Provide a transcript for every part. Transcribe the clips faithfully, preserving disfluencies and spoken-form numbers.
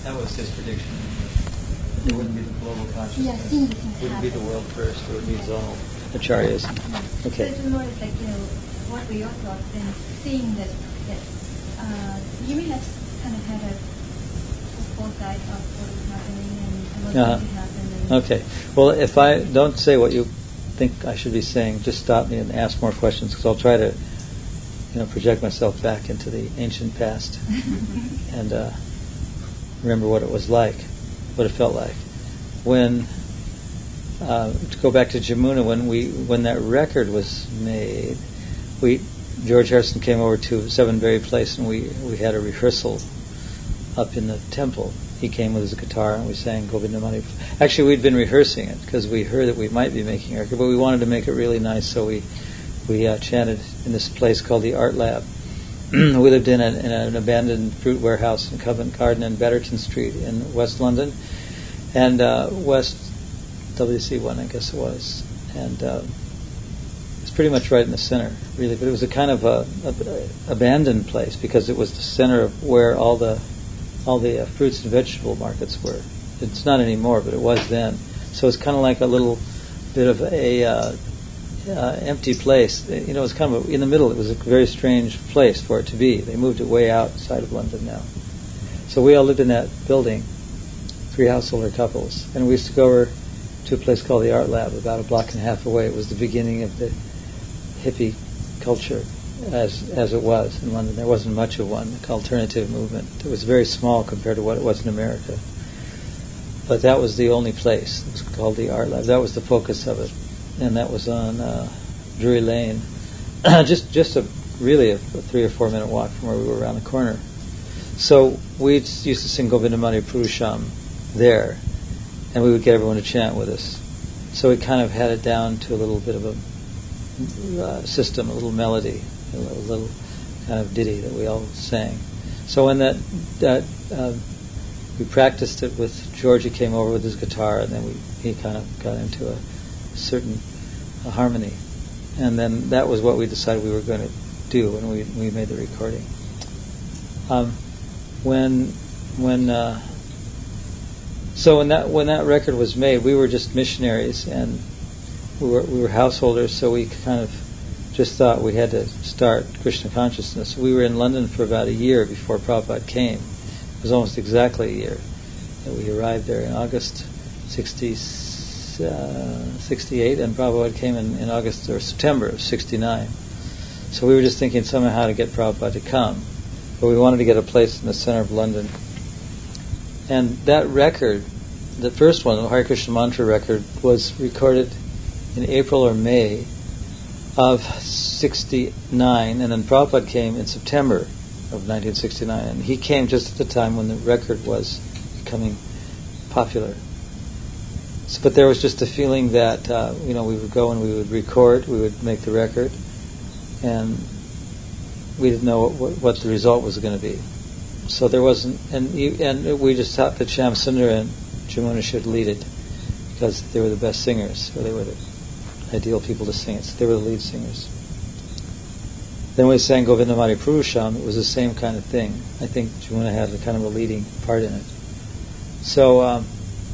That was his prediction. It wouldn't be the global consciousness. Yeah, seeing the things It wouldn't be the happen. world first. It would be zonal acharyas. Yeah. Okay. So it's more like, you know, what we also have been seeing that, that uh, you may have kind of had a, a foresight of what was happening and what Uh-huh. going to happen. And Okay. Well, if I don't say what you think I should be saying, just stop me and ask more questions, because I'll try to, you know, project myself back into the ancient past and uh, remember what it was like, what it felt like. When uh, to go back to Jamuna, when we when that record was made, we George Harrison came over to Seven Berry Place and we we had a rehearsal up in the temple. He came with his guitar and we sang Govindamani. Actually, we'd been rehearsing it because we heard that we might be making a record, but we wanted to make it really nice, so we we uh, chanted in this place called the Art Lab. We lived in, a, in an abandoned fruit warehouse in Covent Garden and Betterton Street in West London, and uh, West W C one, I guess it was, and uh, it's pretty much right in the center, really. But it was a kind of a, a, abandoned place because it was the center of where all the all the uh, fruits and vegetable markets were. It's not anymore, but it was then. So it's kind of like a little bit of a uh, uh, empty place. You know, it's kind of a, in the middle. It was a very strange place for it to be. They moved it way outside of London now. So we all lived in that building, three householder couples, and we used to go over to a place called the Art Lab, about a block and a half away. It was the beginning of the hippie culture, as as it was in London. There wasn't much of one, the alternative movement. It was very small compared to what it was in America. But that was the only place. It was called the Art Lab. That was the focus of it. And that was on uh, Drury Lane. just just a really a, a three or four minute walk from where we were around the corner. So we used to sing Govindamani Purusham there, and we would get everyone to chant with us. So we kind of had it down to a little bit of a uh, system, a little melody, a little, little kind of ditty that we all sang. So when that, that uh, we practiced it with George, he came over with his guitar, and then we he kind of got into a certain a harmony, and then that was what we decided we were going to do when we we made the recording. Um, when when uh, so when that when that record was made, we were just missionaries and we were we were householders, so we kind of just thought we had to start Krishna consciousness. We were in London for about a year before Prabhupada came. It was almost exactly a year that we arrived there in August sixty, uh, sixty-eight, and Prabhupada came in, in August or September of sixty-nine. So we were just thinking somehow how to get Prabhupada to come, but we wanted to get a place in the center of London. And that record, the first one, the Hare Krishna Mantra record, was recorded in April or May of sixty-nine, and then Prabhupada came in September of nineteen sixty-nine, and he came just at the time when the record was becoming popular. So, but there was just a feeling that uh, you know we would go and we would record, we would make the record, and we didn't know what, what the result was going to be. So there wasn't, and you, and we just thought that Shyamsundar and Jamuna should lead it because they were the best singers, or they were the ideal people to sing it. So they were the lead singers. Then we sang Govindamani Purusham. It was the same kind of thing. I think Jamuna had a kind of a leading part in it. So um,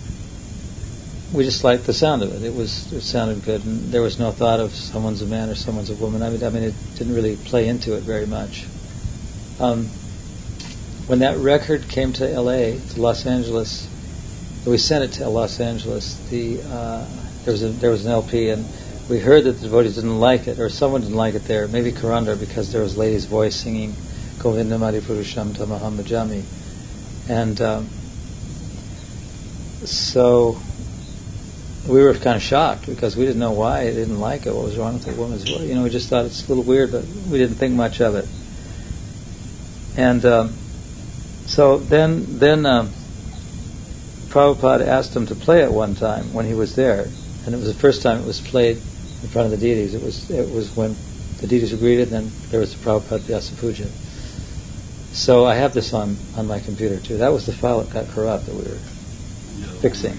we just liked the sound of it. It was it sounded good, and there was no thought of someone's a man or someone's a woman. I mean, I mean, it didn't really play into it very much. Um, when that record came to L A, to Los Angeles, we sent it to Los Angeles. The uh, there was a, there was an L P, and we heard that the devotees didn't like it, or someone didn't like it there. Maybe Karandar, because there was lady's voice singing Govindamani Purusham Tamaham Bhajami, and um, so we were kind of shocked because we didn't know why they didn't like it. What was wrong with the woman's voice? You know, we just thought it's a little weird, but we didn't think much of it. And um, so then, then um, Prabhupada asked him to play it one time when he was there, and it was the first time it was played in front of the deities. It was it was when the deities were greeted, and then there was the Prabhupada Vyasa Puja. So I have this on, on my computer too. That was the file that got corrupt that we were fixing.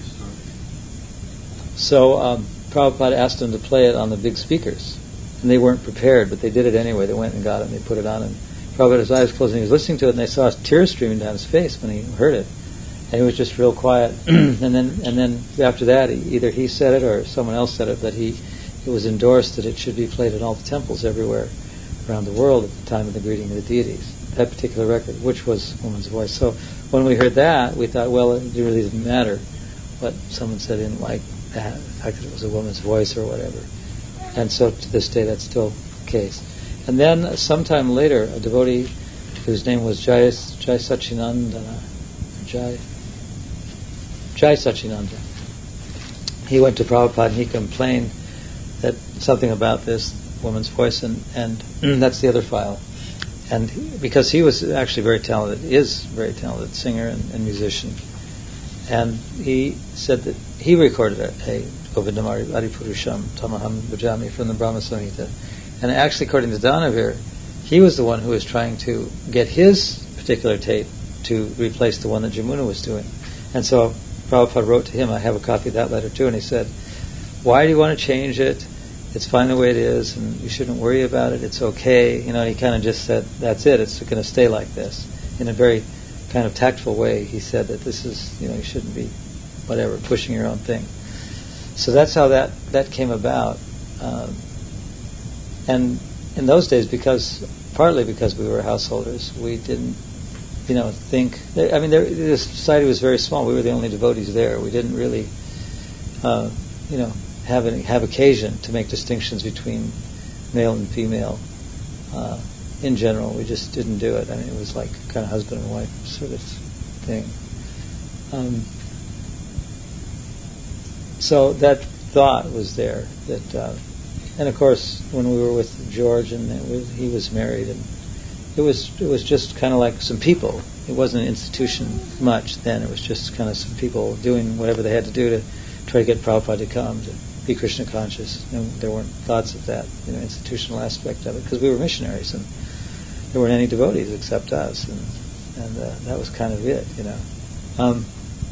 So um, Prabhupada asked them to play it on the big speakers, and they weren't prepared, but they did it anyway. They went and got it, and they put it on, and Prabhupada had his eyes closed, and he was listening to it, and they saw tears streaming down his face when he heard it. and he was just real quiet. and then and then after that, he, either he said it or someone else said it, but he it was endorsed that it should be played in all the temples everywhere around the world at the time of the greeting of the deities. That particular record, which was Woman's Voice. So when we heard that, we thought, well, it really didn't matter what someone said. He didn't like that, the fact that it was a woman's voice or whatever. And so to this day, that's still the case. And then sometime later, a devotee whose name was Jai, Jai Sachinandana, Jai, Jai Sachinanda, he went to Prabhupada and he complained that something about this woman's voice, and, and that's the other file. And he, because he was actually very talented, is very talented singer and, and musician, and he said that he recorded a, a Govindamari Adipurusham Tamaham Bhajami from the Brahma Samhita. And actually, according to Danavir, he was the one who was trying to get his particular tape to replace the one that Jamuna was doing. And so Prabhupada wrote to him, I have a copy of that letter too, and he said, why do you want to change it? It's fine the way it is, and you shouldn't worry about it. It's okay. You know, he kind of just said, that's it. It's going to stay like this. In a very kind of tactful way, he said that this is, you know, you shouldn't be, whatever, pushing your own thing. So that's how that, that came about. Um, and in those days, because partly because we were householders, we didn't, you know, think. I mean, there, the society was very small. We were the only devotees there. We didn't really, uh, you know, have any, have occasion to make distinctions between male and female. Uh, in general, we just didn't do it. I mean, it was like kind of husband and wife sort of thing. Um, so that thought was there. That, uh, and of course, when we were with George, and it was, he was married, and it was it was just kind of like some people. It wasn't an institution much then. It was just kind of some people doing whatever they had to do to try to get Prabhupada to come to be Krishna conscious. And there weren't thoughts of that, you know, institutional aspect of it, because we were missionaries and there weren't any devotees except us, and and uh, that was kind of it, you know. Um,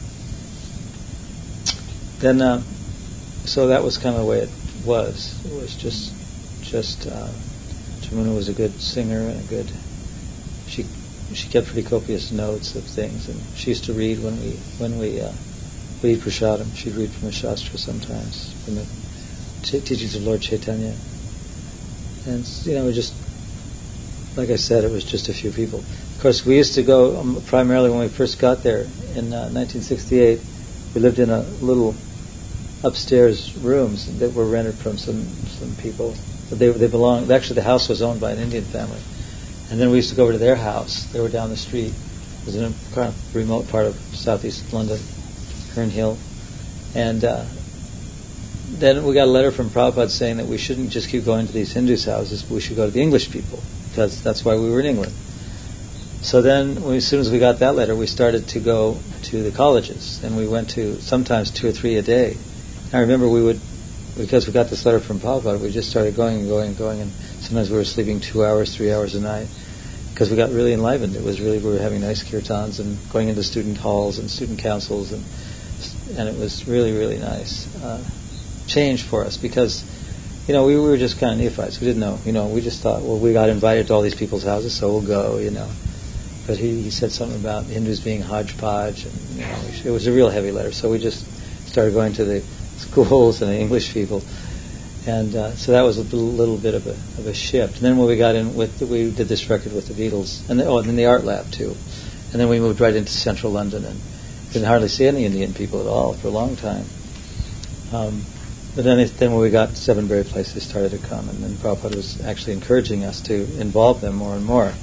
then, uh, so that was kind of the way it was. It was just, just uh, Jamuna was a good singer and a good. She she kept pretty copious notes of things, and she used to read when we when we. Uh, We eat prasadam. She'd read from the Shastra sometimes, from the t- teachings of Lord Chaitanya. And, you know, it just, like I said, it was just a few people. Of course, we used to go, um, primarily when we first got there in uh, nineteen sixty-eight, we lived in a little upstairs rooms that were rented from some, some people. But they, they belonged, actually the house was owned by an Indian family. And then we used to go over to their house. They were down the street. It was in a kind of remote part of southeast London. Herne Hill, and uh, then we got a letter from Prabhupada saying that we shouldn't just keep going to these Hindus' houses, but we should go to the English people, because that's why we were in England. So then, when, as soon as we got that letter, we started to go to the colleges, and we went to sometimes two or three a day. I remember we would, because we got this letter from Prabhupada, we just started going and going and going, and sometimes we were sleeping two hours, three hours a night, because we got really enlivened. It was really, we were having nice kirtans and going into student halls and student councils, and and it was really, really nice uh, change for us, because, you know, we, we were just kind of neophytes. We didn't know, you know, we just thought, well, we got invited to all these people's houses, so we'll go, you know. But he, he said something about Hindus being hodgepodge, and, you know, it was a real heavy letter, so we just started going to the schools and the English people. And uh, so that was a little, little bit of a, of a shift. And then when we got in with, the, we did this record with the Beatles, and the, oh, and then the art lab too. And then we moved right into central London, and didn't hardly see any Indian people at all for a long time. Um, but then, it, then when we got to Seven-Berry Place, they started to come, and then Prabhupada was actually encouraging us to involve them more and more.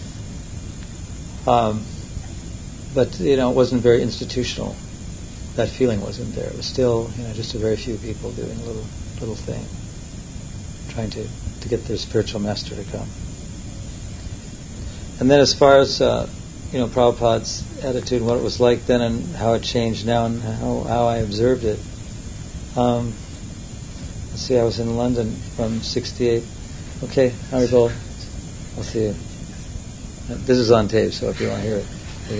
Um, but, you know, it wasn't very institutional. That feeling wasn't there. It was still, you know, just a very few people doing a little little thing, trying to, to get their spiritual master to come. And then as far as, uh, you know, Prabhupada's attitude and what it was like then and how it changed now and how, how I observed it. Um, let's see, I was in London from sixty-eight. Okay, Haribol, I'll see you. This is on tape, so if you want to hear it.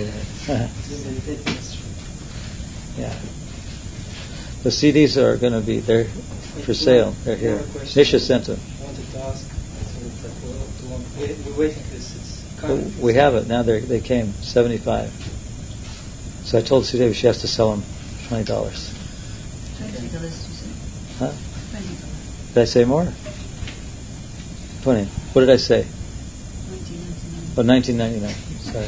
Yeah. The C Ds are going to be, they're for sale. They're here. Nisha sent them. I wanted to ask, we're waiting for this. We have it now. They they came seventy-five. So I told Sudeva she has to sell him twenty dollars. Twenty dollars, you said. Huh? Twenty dollars. Did I say more? Twenty. What did I say? Nineteen ninety nine. Oh, nineteen ninety-nine. Sorry.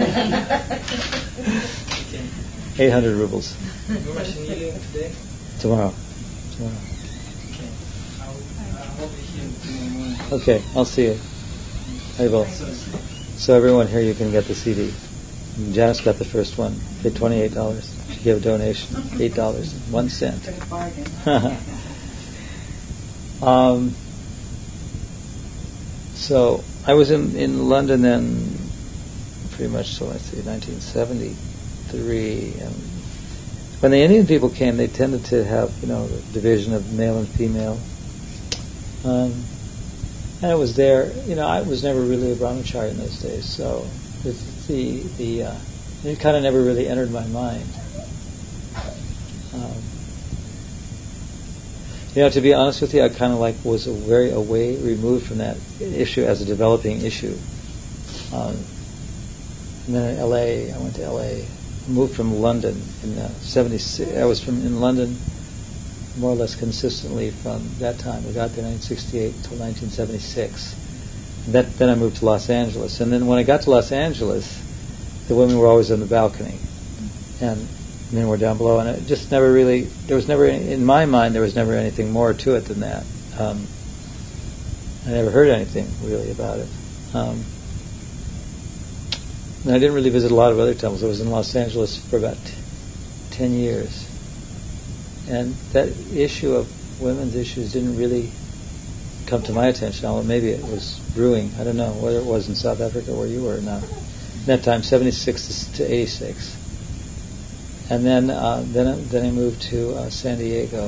Eight hundred rubles. Today? Tomorrow. Tomorrow. Okay. I'll, I'll be here tomorrow morning. Okay, I'll see you. I will. So everyone here, you can get the C D. And Janice got the first one. Paid twenty-eight dollars. She gave a donation. Eight dollars and one cent. um. So I was in, in London then, pretty much. So I see, nineteen seventy-three. And when the Indian people came, they tended to have, you know, the division of male and female. Um, and it was there, you know, I was never really a brahmachari in those days, so the the, the uh, it kind of never really entered my mind. Um, you know, to be honest with you, I kind of like was a very away, removed from that issue as a developing issue. Um, and then in L A, I went to L A, moved from London in uh, seventy-six. I was from in London more or less consistently from that time. We got there in nineteen sixty-eight until nineteen seventy-six. That, then I moved to Los Angeles. And then when I got to Los Angeles, the women were always on the balcony. And men were down below. And it just never really, there was never, any, in my mind, there was never anything more to it than that. Um, I never heard anything really about it. Um, and I didn't really visit a lot of other temples. I was in Los Angeles for about t- ten years. And that issue of women's issues didn't really come to my attention. Although maybe it was brewing. I don't know whether it was in South Africa where you were or not. That time, seventy-six to eighty-six. And then, uh, then, I, then I moved to uh, San Diego.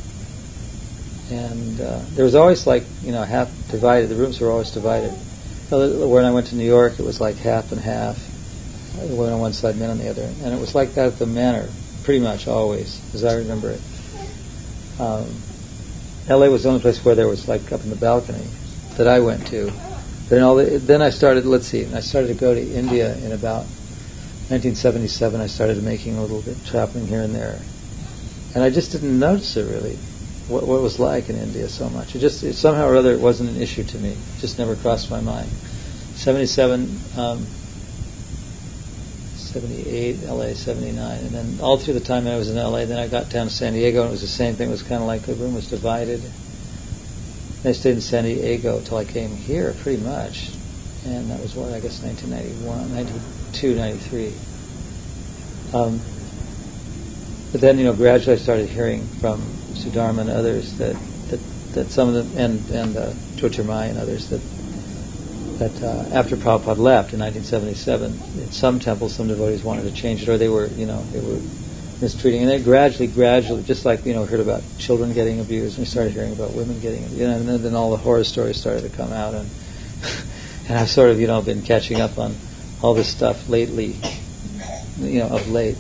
And uh, there was always like, you know, half divided. The rooms were always divided. When I went to New York, it was like half and half. Women on one side, men on the other. And it was like that at the Manor. Pretty much always, as I remember it. Um, L A was the only place where there was like up in the balcony that I went to. Then all the, then I started. Let's see. I started to go to India in about nineteen seventy-seven. I started making a little bit traveling here and there, and I just didn't notice it really. What, what it was like in India so much. It just it, somehow or other it wasn't an issue to me. It just never crossed my mind. seventy-seven. Um, seventy-eight, L A, seventy-nine, and then all through the time I was in L A, then I got down to San Diego, and it was the same thing. It was kind of like the room was divided. And I stayed in San Diego until I came here, pretty much, and that was what, I guess nineteen ninety-one, ninety-two, ninety-three. Um, but then, you know, gradually I started hearing from Sudharma and others that, that, that some of them, and, and uh, Jyotirmai and others, that that uh, after Prabhupada left in nineteen seventy-seven, in some temples, some devotees wanted to change it, or they were, you know, they were mistreating, and they gradually, gradually, just like, you know, heard about children getting abused, and we started hearing about women getting abused, you know, and then, then all the horror stories started to come out, and and I've sort of, you know, been catching up on all this stuff lately, you know, of late.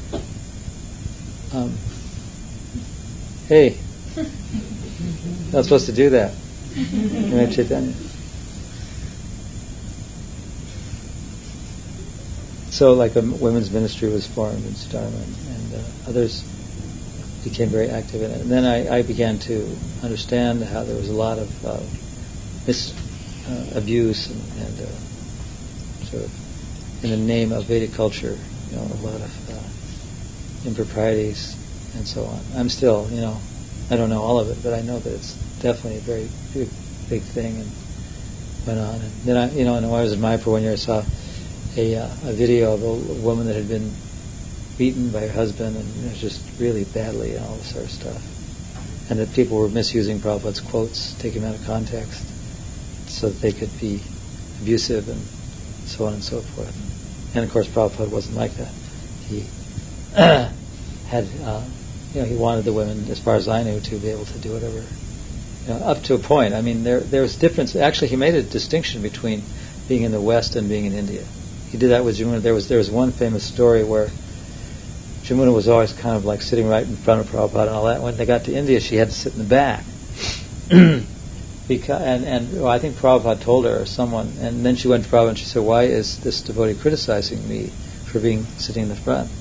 Um, hey, not supposed to do that. Right, Chaitanya? So, like a women's ministry was formed in Sudharma, and, and uh, others became very active in it. And then I, I began to understand how there was a lot of uh, mis uh, abuse and, and uh, sort of in the name of Vedic culture, you know, a lot of uh, improprieties and so on. I'm still, you know, I don't know all of it, but I know that it's definitely a very big, big thing and went on. And then I, you know, and when I was in Mayapur one year, I saw A, uh, a video of a, a woman that had been beaten by her husband, and you know, just really badly, and all this sort of stuff. And that people were misusing Prabhupada's quotes, taking them out of context, so that they could be abusive and so on and so forth. And of course, Prabhupada wasn't like that. He had, uh, you know, he wanted the women, as far as I knew, to be able to do whatever, you know, up to a point. I mean, there there was difference. Actually, he made a distinction between being in the West and being in India. He did that with Jamuna. There was there was one famous story where Jamuna was always kind of like sitting right in front of Prabhupada and all that. When they got to India, she had to sit in the back. because and, and well, I think Prabhupada told her or someone, and then she went to Prabhupada and she said, "Why is this devotee criticizing me for being sitting in the front?"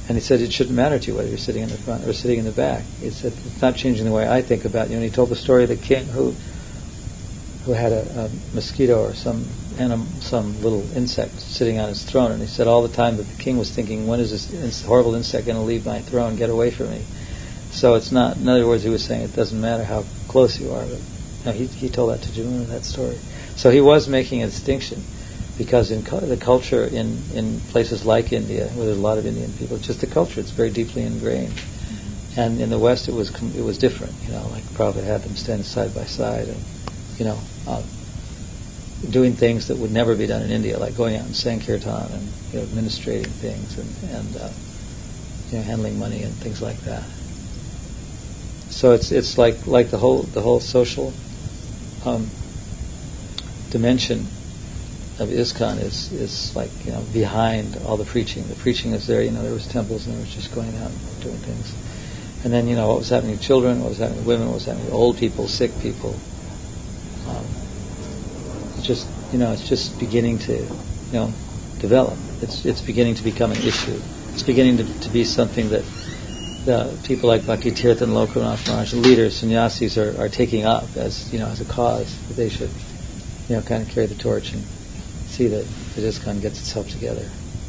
And he said it shouldn't matter to you whether you're sitting in the front or sitting in the back. He said it's not changing the way I think about you. And he told the story of the king who who had a, a mosquito or some animal, some little insect sitting on his throne. And he said all the time that the king was thinking, when is this ins- horrible insect going to leave my throne, get away from me? So it's not, in other words, he was saying it doesn't matter how close you are. But no, he, he told that to Jamuna, that story. So he was making a distinction. Because in cu- the culture in, in places like India, where there's a lot of Indian people, just the culture, it's very deeply ingrained. Mm-hmm. And in the West, it was com- it was different. You know, like Prabhupada had them stand side by side, and you know, uh, doing things that would never be done in India, like going out and sankirtan and you know, administrating things and and uh, you know, handling money and things like that. So it's it's like like the whole the whole social um, dimension of ISKCON is, is like, you know, behind all the preaching. The preaching is there, you know, there was temples and there was just going out and doing things. And then, you know, what was happening to children, what was happening to women, what was happening to old people, sick people. Um, it's just, you know, it's just beginning to, you know, develop. It's it's beginning to become an issue. It's beginning to, to be something that the people like Bhakti Tirtha and Lokanath Maharaj, leaders, sannyasis, are, are taking up as, you know, as a cause that they should, you know, kind of carry the torch and see that the ISKCON gets itself together.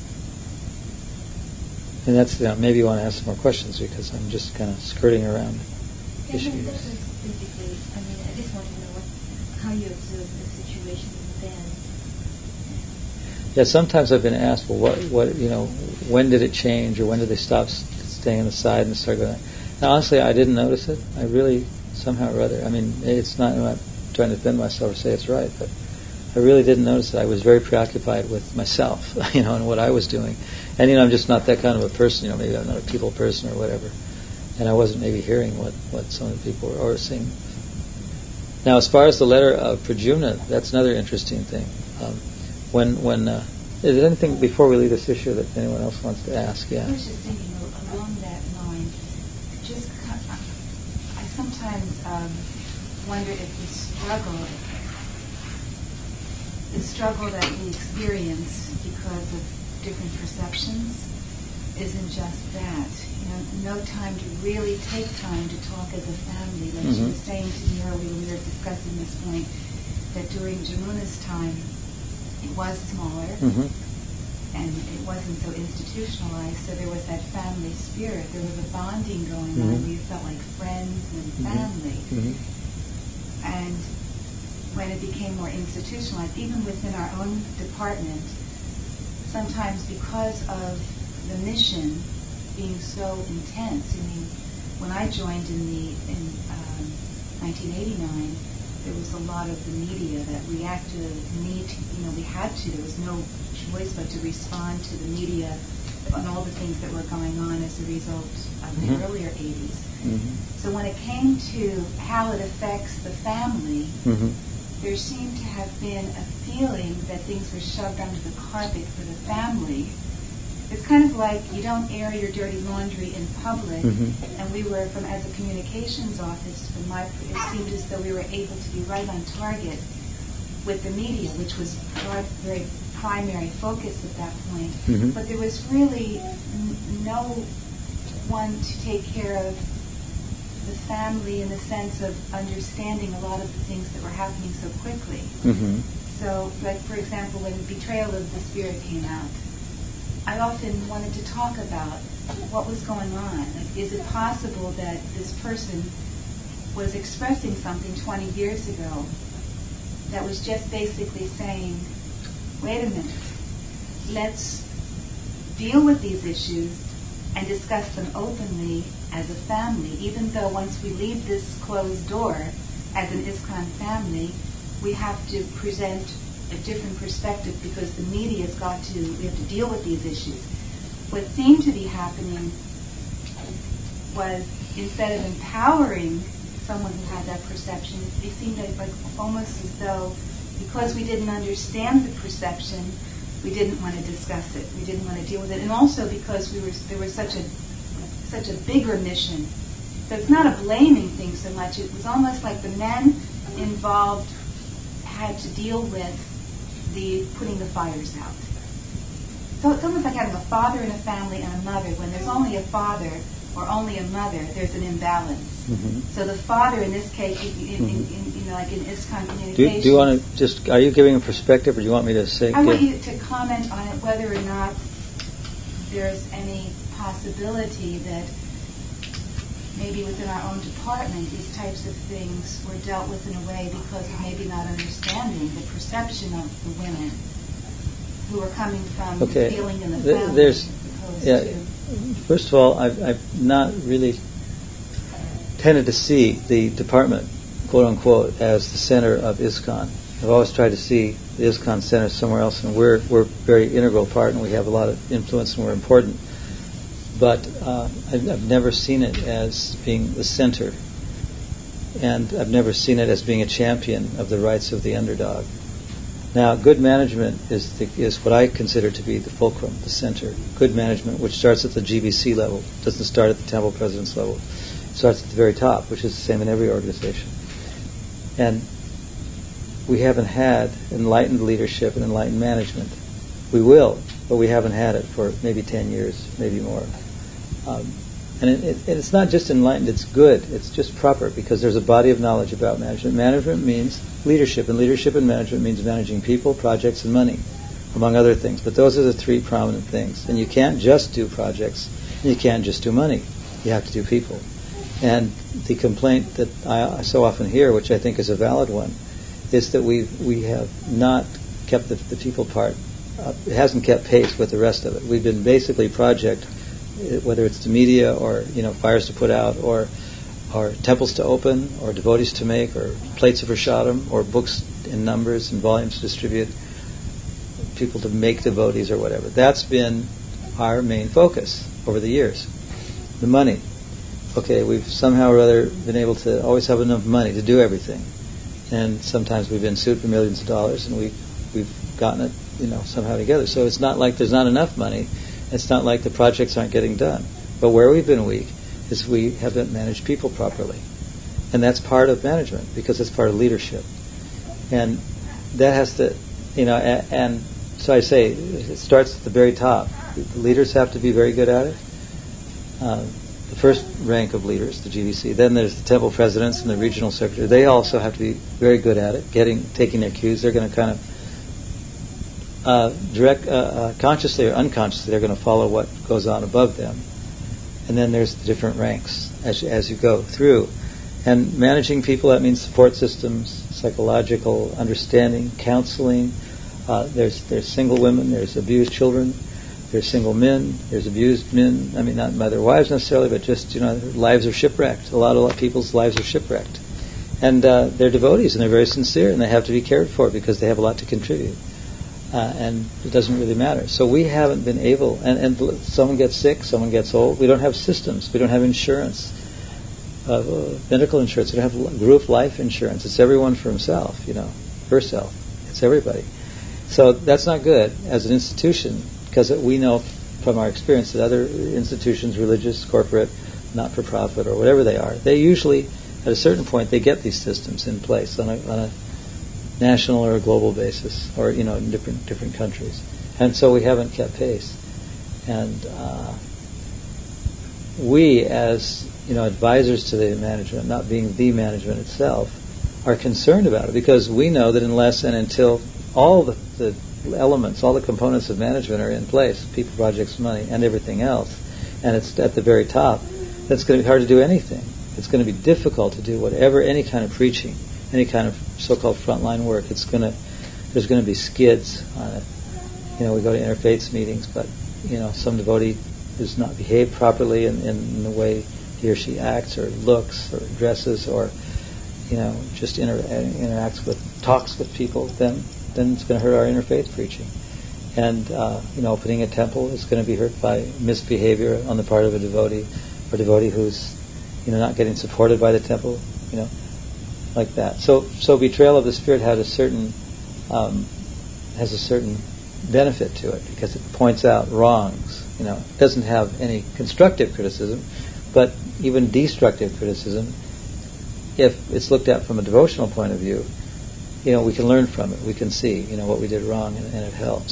And that's, you know, maybe you want to ask some more questions because I'm just kind of skirting around yeah, issues. That was basically, I mean, I just want to know what, how you observe the situation then. Yeah, sometimes I've been asked, well, what, what, you know, when did it change or when did they stop s- staying on the side and start going? Now, honestly, I didn't notice it. I really, somehow or other, I mean, it's not, I'm not trying to defend myself or say it's right, but I really didn't notice it. I was very preoccupied with myself, you know, and what I was doing. And, you know, I'm just not that kind of a person, you know, maybe I'm not a people person or whatever. And I wasn't maybe hearing what, what some of the people were, or seeing. Now, as far as the letter of Pradyumna, that's another interesting thing. Um, when, when, uh, is there anything before we leave this issue that anyone else wants to ask? Yeah. I was just thinking along that line, just, I sometimes um, wonder if the struggle The struggle that we experience because of different perceptions isn't just that. You know, no time to really take time to talk as a family. Like Mm-hmm. she was saying to me earlier, we were discussing this point, that during Jamuna's time, it was smaller, Mm-hmm. and it wasn't so institutionalized, so there was that family spirit. There was a bonding going Mm-hmm. on. We felt like friends and family. Mm-hmm. And when it became more institutionalized, even within our own department, sometimes because of the mission being so intense. I mean, when I joined in the in um, nineteen eighty-nine, there was a lot of the media that reacted. Need, you know, we had to. There was no choice but to respond to the media on all the things that were going on as a result of the Mm-hmm. earlier eighties. Mm-hmm. So when it came to how it affects the family, Mm-hmm. there seemed to have been a feeling that things were shoved under the carpet for the family. It's kind of like you don't air your dirty laundry in public, Mhm. and we were, from as a communications office, from my, it seemed as though we were able to be right on target with the media, which was our very primary focus at that point. Mhm. But there was really n- no one to take care of the family in the sense of understanding a lot of the things that were happening so quickly. Mm-hmm. So, like, for example, when Betrayal of the Spirit came out, I often wanted to talk about what was going on. Like, is it possible that this person was expressing something twenty years ago that was just basically saying, wait a minute, let's deal with these issues and discuss them openly as a family, even though once we leave this closed door as an ISKCON family, we have to present a different perspective because the media's got to, we have to deal with these issues. What seemed to be happening was, instead of empowering someone who had that perception, it seemed like, like almost as though because we didn't understand the perception, we didn't want to discuss it. We didn't want to deal with it. And also because we were there was such a such a bigger mission. So it's not a blaming thing so much. It was almost like the men involved had to deal with the putting the fires out. So it's almost like having a father in a family and a mother. When there's only a father or only a mother, there's an imbalance. Mm-hmm. So the father, in this case, in, in, Mm-hmm. in, in, you know, like in ISKCON Do, communication. do you want to just, are you giving a perspective, or do you want me to say? I want give- you to comment on it, whether or not there's any possibility that maybe within our own department these types of things were dealt with in a way because of maybe not understanding the perception of the women who are coming from Okay. the feeling in the Th- family there's- as opposed yeah. to... First of all, I've, I've not really tended to see the department, quote unquote, as the center of ISKCON. I've always tried to see the ISKCON center somewhere else, and we're we're a very integral part, and we have a lot of influence, and we're important. But uh, I've, I've never seen it as being the center, and I've never seen it as being a champion of the rights of the underdog. Now, good management is the, is what I consider to be the fulcrum, the center. Good management, which starts at the G B C level, doesn't start at the temple president's level. It starts at the very top, which is the same in every organization. And we haven't had enlightened leadership and enlightened management. We will, but we haven't had it for maybe ten years, maybe more. Um, and it, it, it's not just enlightened, it's good, it's just proper, because there's a body of knowledge about management. Management means leadership, and leadership and management means managing people, projects, and money, among other things. But those are the three prominent things. And you can't just do projects, and you can't just do money. You have to do people. And the complaint that I so often hear, which I think is a valid one, is that we we have not kept the, the people part. Uh, it hasn't kept pace with the rest of it. We've been basically project, whether it's the media or you know fires to put out, or or temples to open, or devotees to make, or plates of prasadam, or books in numbers and volumes to distribute, people to make devotees or whatever. That's been our main focus over the years. The money. Okay, we've somehow or other been able to always have enough money to do everything. And sometimes we've been sued for millions of dollars, and we, we've gotten it, you know, somehow together. So it's not like there's not enough money. It's not like the projects aren't getting done. But where we've been weak is we haven't managed people properly. And that's part of management, because it's part of leadership. And that has to, you know, and, and so I say, it starts at the very top. The leaders have to be very good at it. Uh, the first rank of leaders, the G V C. Then there's the temple presidents and the regional secretary. They also have to be very good at it, getting, taking their cues. They're going to kind of uh, direct, uh, uh, consciously or unconsciously, they're going to follow what goes on above them. And then there's the different ranks as as you go through. And managing people, that means support systems, psychological understanding, counseling. Uh, there's there's single women, there's abused children, there's single men, there's abused men. I mean, not by their wives necessarily, but just, you know, their lives are shipwrecked. A lot of people's lives are shipwrecked. And uh, they're devotees, and they're very sincere, and they have to be cared for because they have a lot to contribute. Uh, and it doesn't really matter. So we haven't been able, and, and someone gets sick, someone gets old. We don't have systems. We don't have insurance, uh, medical insurance. We don't have group life insurance. It's everyone for himself, you know, herself. It's everybody. So that's not good as an institution, because we know from our experience that other institutions, religious, corporate, not-for-profit, or whatever they are, they usually, at a certain point, they get these systems in place on a, on a national or a global basis, or, you know, in different different countries. And so we haven't kept pace. And uh, we, as, you know, advisors to the management, not being the management itself, are concerned about it, because we know that unless and until all the, the elements, all the components of management are in place, people, projects, money, and everything else, and it's at the very top, it's going to be hard to do anything. It's going to be difficult to do whatever, any kind of preaching, any kind of so-called frontline work. It's going to, there's going to be skids on it. You know, we go to interfaith meetings, but, you know, some devotee does not behave properly in, in the way he or she acts or looks or dresses, or, you know, just inter- interacts with, talks with people, then then it's going to hurt our interfaith preaching. And, uh, you know, opening a temple is going to be hurt by misbehavior on the part of a devotee, or a devotee who's, you know, not getting supported by the temple, you know, like that. So, so betrayal of the spirit had a certain, um, has a certain benefit to it, because it points out wrongs. You know, it doesn't have any constructive criticism, but even destructive criticism, if it's looked at from a devotional point of view, you know, we can learn from it. We can see, you know, what we did wrong, and, and it helps.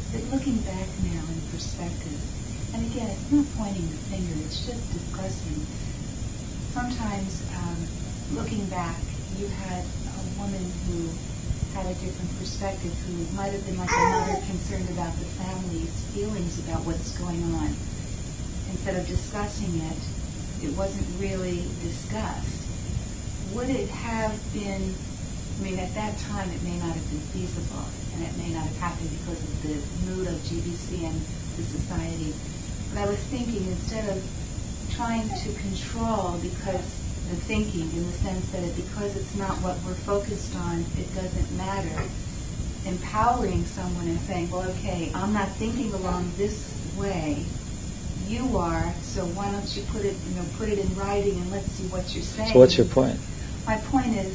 that looking back now in perspective, and again, it's not pointing the finger, it's just discussing. Sometimes, um, looking back, you had a woman who had a different perspective, who might have been like a mother concerned about the family's feelings about what's going on. Instead of discussing it, it wasn't really discussed. Would it have been, I mean, at that time it may not have been feasible, and it may not have happened because of the mood of G B C and the society. But I was thinking, instead of trying to control because the thinking, in the sense that it, because it's not what we're focused on, it doesn't matter, empowering someone and saying, well, okay, I'm not thinking along this way, you are, so why don't you put it, you know, put it in writing and let's see what you're saying. So what's your point? My point is,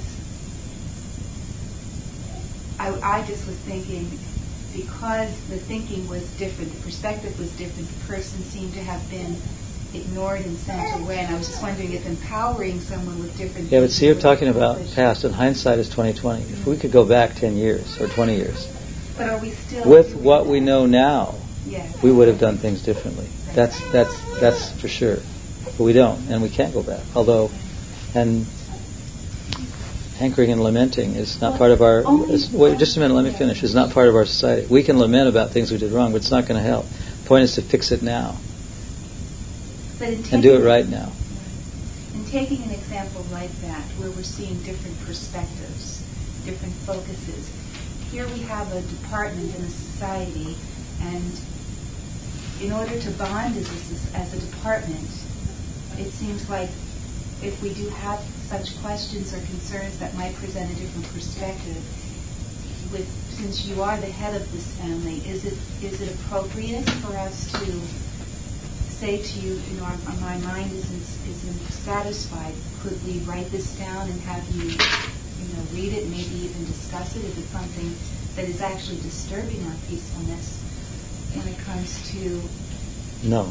I, I just was thinking, because the thinking was different, the perspective was different, the person seemed to have been ignored and sent away, and I was just wondering if empowering someone with different... Yeah, but see, you're talking about past, and hindsight is twenty twenty. Mm-hmm. If we could go back ten years or twenty years, but are we still with what we know now, yes. we would have done things differently. That's that's that's for sure. But we don't, and we can't go back. Although, and hankering and lamenting is not part of our... Is, wait, just a minute, let me finish. It's not part of our society. We can lament about things we did wrong, but it's not going to help. The point is to fix it now. And do it right now. In taking an example like that, where we're seeing different perspectives, different focuses, here we have a department in a society, and in order to bond as a, as a department, it seems like if we do have such questions or concerns that might present a different perspective, with, since you are the head of this family, is it is it appropriate for us to say to you, you know, our, my mind isn't isn't satisfied. Could we write this down and have you, you know, read it, maybe even discuss it if it's something that is actually disturbing our peacefulness when it comes to... No.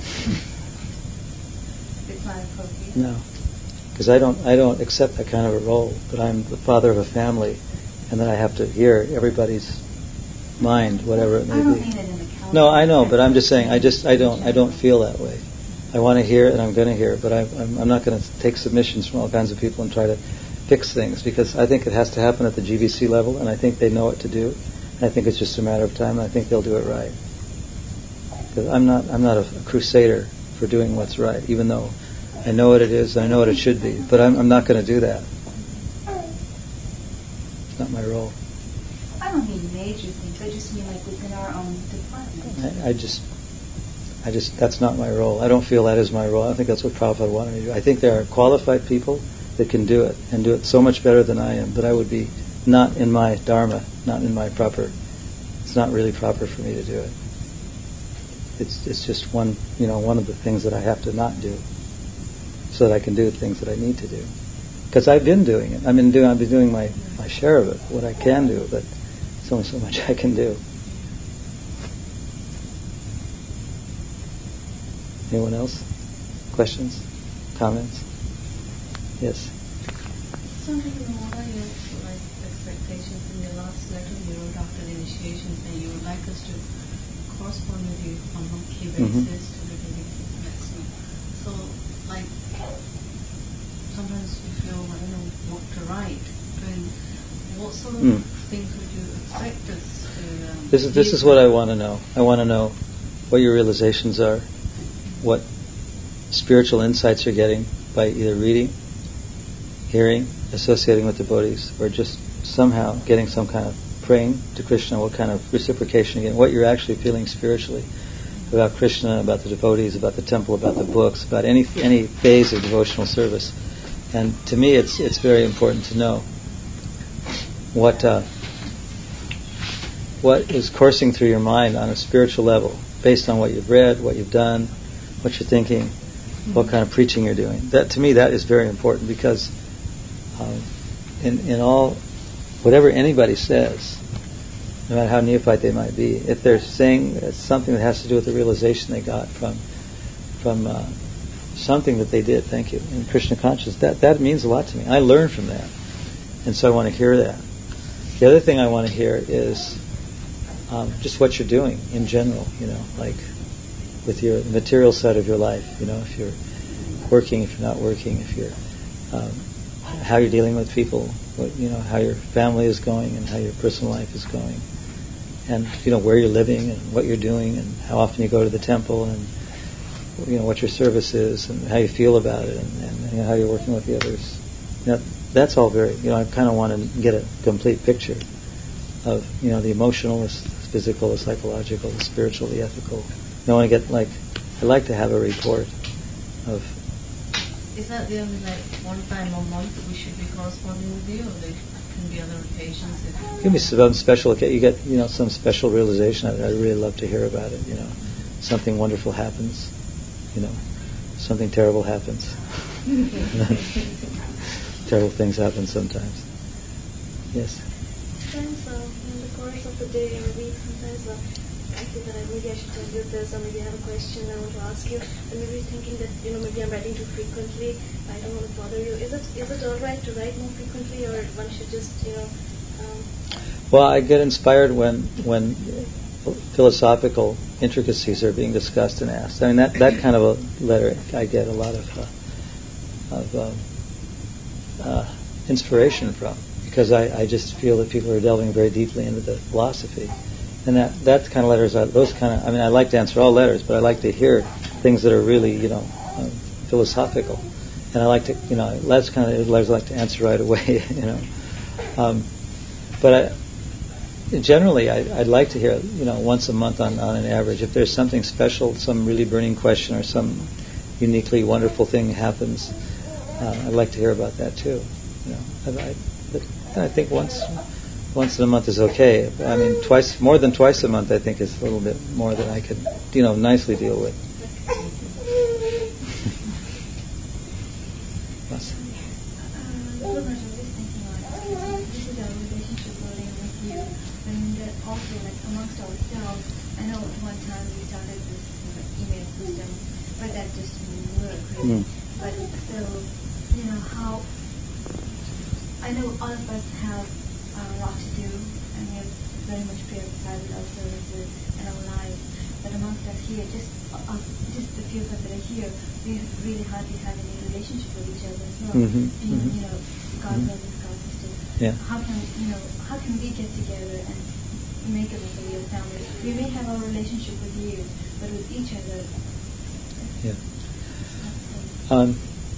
It's not appropriate? No. Because I don't, I don't accept that kind of a role, that I'm the father of a family, and that I have to hear everybody's mind, whatever it may I don't be. mean it in the council. No, I know, but I'm just saying, I just, I don't, I don't feel that way. I want to hear it, and I'm going to hear it, but I, I'm, I'm not going to take submissions from all kinds of people and try to fix things, because I think it has to happen at the G V C level, and I think they know what to do. And I think it's just a matter of time, and I think they'll do it right. Because I'm not, I'm not a, a crusader for doing what's right, even though I know what it is, and I know what it should be, but I'm, I'm not going to do that. It's not my role. I don't mean major things. I just mean like within our own department. I, I just, I just, that's not my role. I don't feel that is my role. I don't think that's what Prabhupada wanted me to do. I think there are qualified people that can do it, and do it so much better than I am, but I would be not in my dharma, not in my proper, it's not really proper for me to do it. It's it's just one, you know, one of the things that I have to not do, so that I can do the things that I need to do. Because I've been doing it. I've been doing, I've been doing my, my share of it, what I can do, but there's only so much I can do. Anyone else? Questions? Comments? Yes. Something what are your like expectations in your last letter you wrote after the initiation, and you would like us to correspond with you on a monthly basis Mm-hmm. to really maximum. So, like, sometimes you feel, I don't know what to write. And what sort of Mm. things would you expect us to? Um, This is this is what I want to know. I want to know what your realizations are, what spiritual insights you're getting by either reading, hearing, associating with devotees, or just somehow getting some kind of praying to Krishna, what kind of reciprocation you're getting, what you're actually feeling spiritually about Krishna, about the devotees, about the temple, about the books, about any any phase of devotional service. And to me, it's it's very important to know what uh, what is coursing through your mind on a spiritual level, based on what you've read, what you've done, what you're thinking, what kind of preaching you're doing. That, to me, that is very important, because um, in in all, whatever anybody says, no matter how neophyte they might be, if they're saying it's something that has to do with the realization they got from from uh, something that they did, thank you, in Krishna consciousness, that that means a lot to me. I learn from that, and so I want to hear that. The other thing I want to hear is um, just what you're doing in general, you know, like with your material side of your life, you know, if you're working, if you're not working, if you're, um, how you're dealing with people, what, you know, how your family is going and how your personal life is going, and, you know, where you're living and what you're doing and how often you go to the temple and, you know, what your service is and how you feel about it and, and you know, how you're working with the others. You know, that's all very, you know, I kind of want to get a complete picture of, you know, the emotional, the physical, the psychological, the spiritual, the ethical. I want to get, like, I like to have a report of... Is that the only, like, one time a month we should be corresponding with you, or there can be other occasions? If Give me some special, you get, you know, some special realization. I, I'd really love to hear about it, you know. Something wonderful happens, you know. Something terrible happens. Terrible things happen sometimes. Yes? Sometimes uh, in the course of the day or week, sometimes uh, I feel that I, maybe I should tell you this, or maybe I have a question I want to ask you, and maybe thinking that, you know, maybe I'm writing too frequently, I don't want to bother you. Is it is it all right to write more frequently, or one should just, you know... Um, well, I get inspired when when philosophical intricacies are being discussed and asked. I mean, that, that kind of a letter I get a lot of uh, of um, uh, inspiration from, because I, I just feel that people are delving very deeply into the philosophy. And that, that kind of letters, are, those kind of, I mean, I like to answer all letters, but I like to hear things that are really, you know, um, philosophical. And I like to, you know, that's kind of letters I like to answer right away, you know. Um, but I, generally, I, I'd like to hear, you know, once a month on, on an average. If there's something special, some really burning question or some uniquely wonderful thing happens, uh, I'd like to hear about that too. You know, I, I, but I think once... Once in a month is okay. I mean, twice, more than twice a month, I think, is a little bit more than I could, you know, nicely deal with. Uh, I was just thinking, like, this is our relationship building with you, and uh, also, like, amongst ourselves. I know at one time we started this uh, email system, but that just didn't work really. Mm. But still, you know, how I know all of us have a lot to do, and we have very much preoccupied with our services and our lives. But amongst us here, just uh, just the few of us that are here, we really hardly have any relationship with each other as well. Mm-hmm. You, know, Mm-hmm. you know, God Mm-hmm. brothers, God sisters. Yeah. How can you know? How can we get together and make it like a real family? We may have our relationship with you, but with each other. Yeah. Um,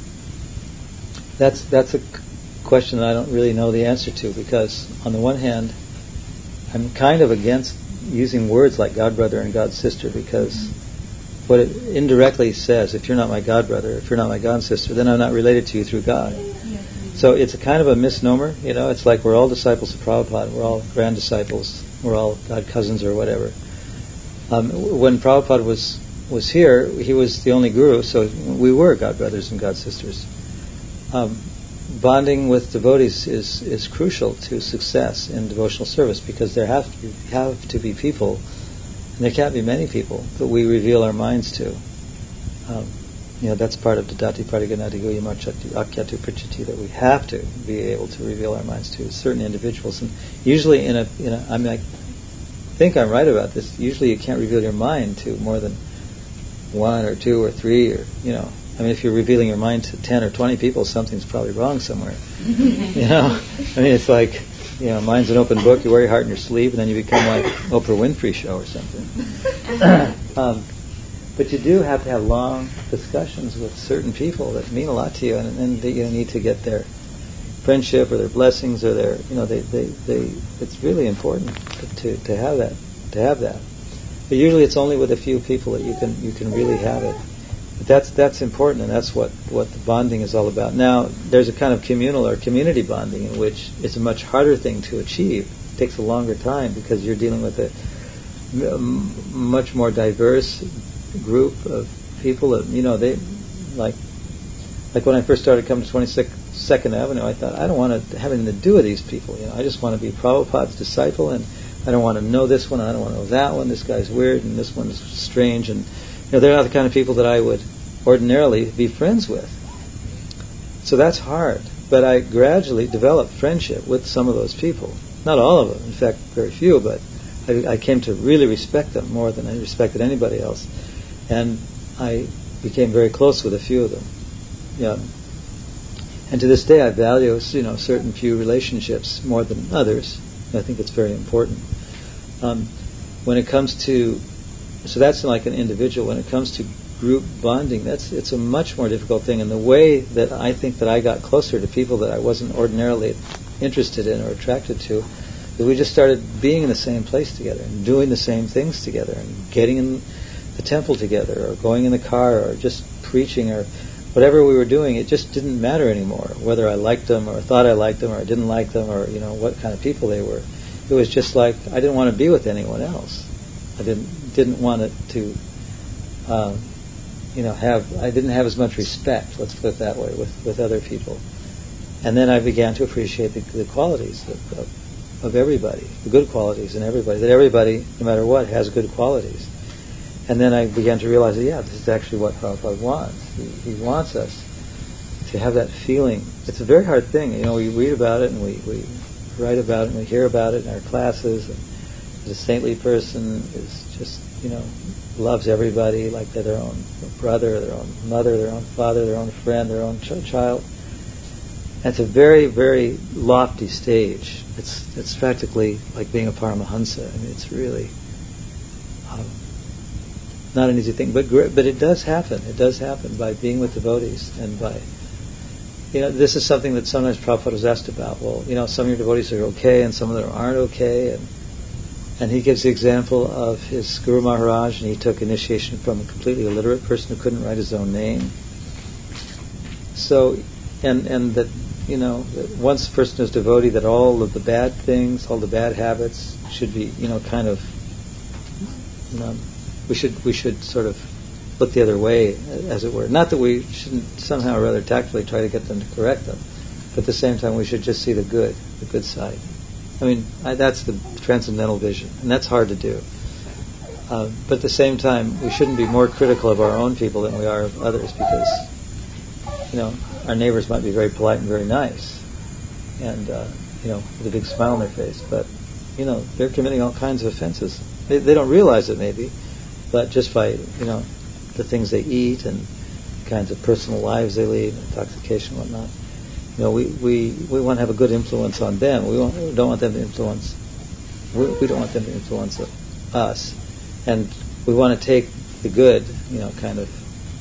that's that's a question that I don't really know the answer to, because on the one hand, I'm kind of against using words like God brother and God sister, because what it indirectly says, if you're not my God brother, if you're not my God sister, then I'm not related to you through God. So it's a kind of a misnomer, you know. It's like we're all disciples of Prabhupada, we're all grand disciples, we're all God cousins or whatever. Um, when Prabhupada was was here, he was the only guru, so we were God brothers and God sisters. Um, Bonding with devotees is, is crucial to success in devotional service, because there have to be, have to be people, and there can't be many people, that we reveal our minds to. Um, you know, that's part of the Dati Pariganati Guyamarchati Akyatu Prichati, that we have to be able to reveal our minds to certain individuals. And usually in a, in a I mean, I think I'm right about this, usually you can't reveal your mind to more than one or two or three, or, you know, I mean, if you're revealing your mind to ten or twenty people, something's probably wrong somewhere. You know? I mean, it's like, you know, mind's an open book, you wear your heart in your sleeve, and then you become like Oprah Winfrey show or something. um, but you do have to have long discussions with certain people that mean a lot to you, and, and that you need to get their friendship or their blessings or their, you know, they, they, they it's really important to, to have that, to have that. But usually it's only with a few people that you can, you can really have it. But that's that's important, and that's what, what the bonding is all about. Now, there's a kind of communal or community bonding in which it's a much harder thing to achieve. It takes a longer time because you're dealing with a m- much more diverse group of people that, you know, they, like, like when I first started coming to twenty-second Avenue, I thought, I don't want to have anything to do with these people. You know, I just want to be Prabhupada's disciple, and I don't want to know this one, and I don't want to know that one. This guy's weird, and this one's strange, and you know, they're not the kind of people that I would ordinarily be friends with. So that's hard. But I gradually developed friendship with some of those people. Not all of them, in fact, very few, but I, I came to really respect them more than I respected anybody else, and I became very close with a few of them. Yeah. And to this day, I value, you know, certain few relationships more than others. I think it's very important. Um, when it comes to, so that's like an individual. When it comes to group bonding, that's it's a much more difficult thing. And the way that I think that I got closer to people that I wasn't ordinarily interested in or attracted to, is we just started being in the same place together and doing the same things together and getting in the temple together or going in the car or just preaching or whatever we were doing. It just didn't matter anymore whether I liked them or thought I liked them or I didn't like them or, you know, what kind of people they were. It was just like I didn't want to be with anyone else. I didn't didn't want it to, um, you know, have. I didn't have as much respect. Let's put it that way with, with other people. And then I began to appreciate the, the qualities of, of, of everybody, the good qualities in everybody. That everybody, no matter what, has good qualities. And then I began to realize that yeah, this is actually what Prabhupada wants. He, he wants us to have that feeling. It's a very hard thing. You know, we read about it and we. we write about it and we hear about it in our classes, and the saintly person is just, you know, loves everybody like they're their own brother, their own mother, their own father, their own friend, their own ch- child. And it's a very, very lofty stage. It's it's practically like being a Paramahansa. I mean, it's really um, not an easy thing, but but it does happen. It does happen by being with devotees and by. You know, this is something that sometimes Prabhupada was asked about. Well, you know, some of your devotees are okay and some of them aren't okay. And and he gives the example of his Guru Maharaj, and he took initiation from a completely illiterate person who couldn't write his own name. So, and and that, you know, that once a person is devotee, that all of the bad things, all the bad habits should be, you know, kind of, you know, we should we should sort of look the other way, as it were. Not that we shouldn't somehow or other tactfully try to get them to correct them, but at the same time we should just see the good, the good side. I mean, I, that's the transcendental vision, and that's hard to do. Uh, but at the same time, we shouldn't be more critical of our own people than we are of others, because, you know, our neighbors might be very polite and very nice, and, uh, you know, with a big smile on their face, but, you know, they're committing all kinds of offenses. They, they don't realize it, maybe, but just by, you know, the things they eat and the kinds of personal lives they lead, intoxication and whatnot. You know, we, we, we want to have a good influence on them. We, want, we don't want them to influence. We, we don't want them to influence us, and we want to take the good, you know, kind of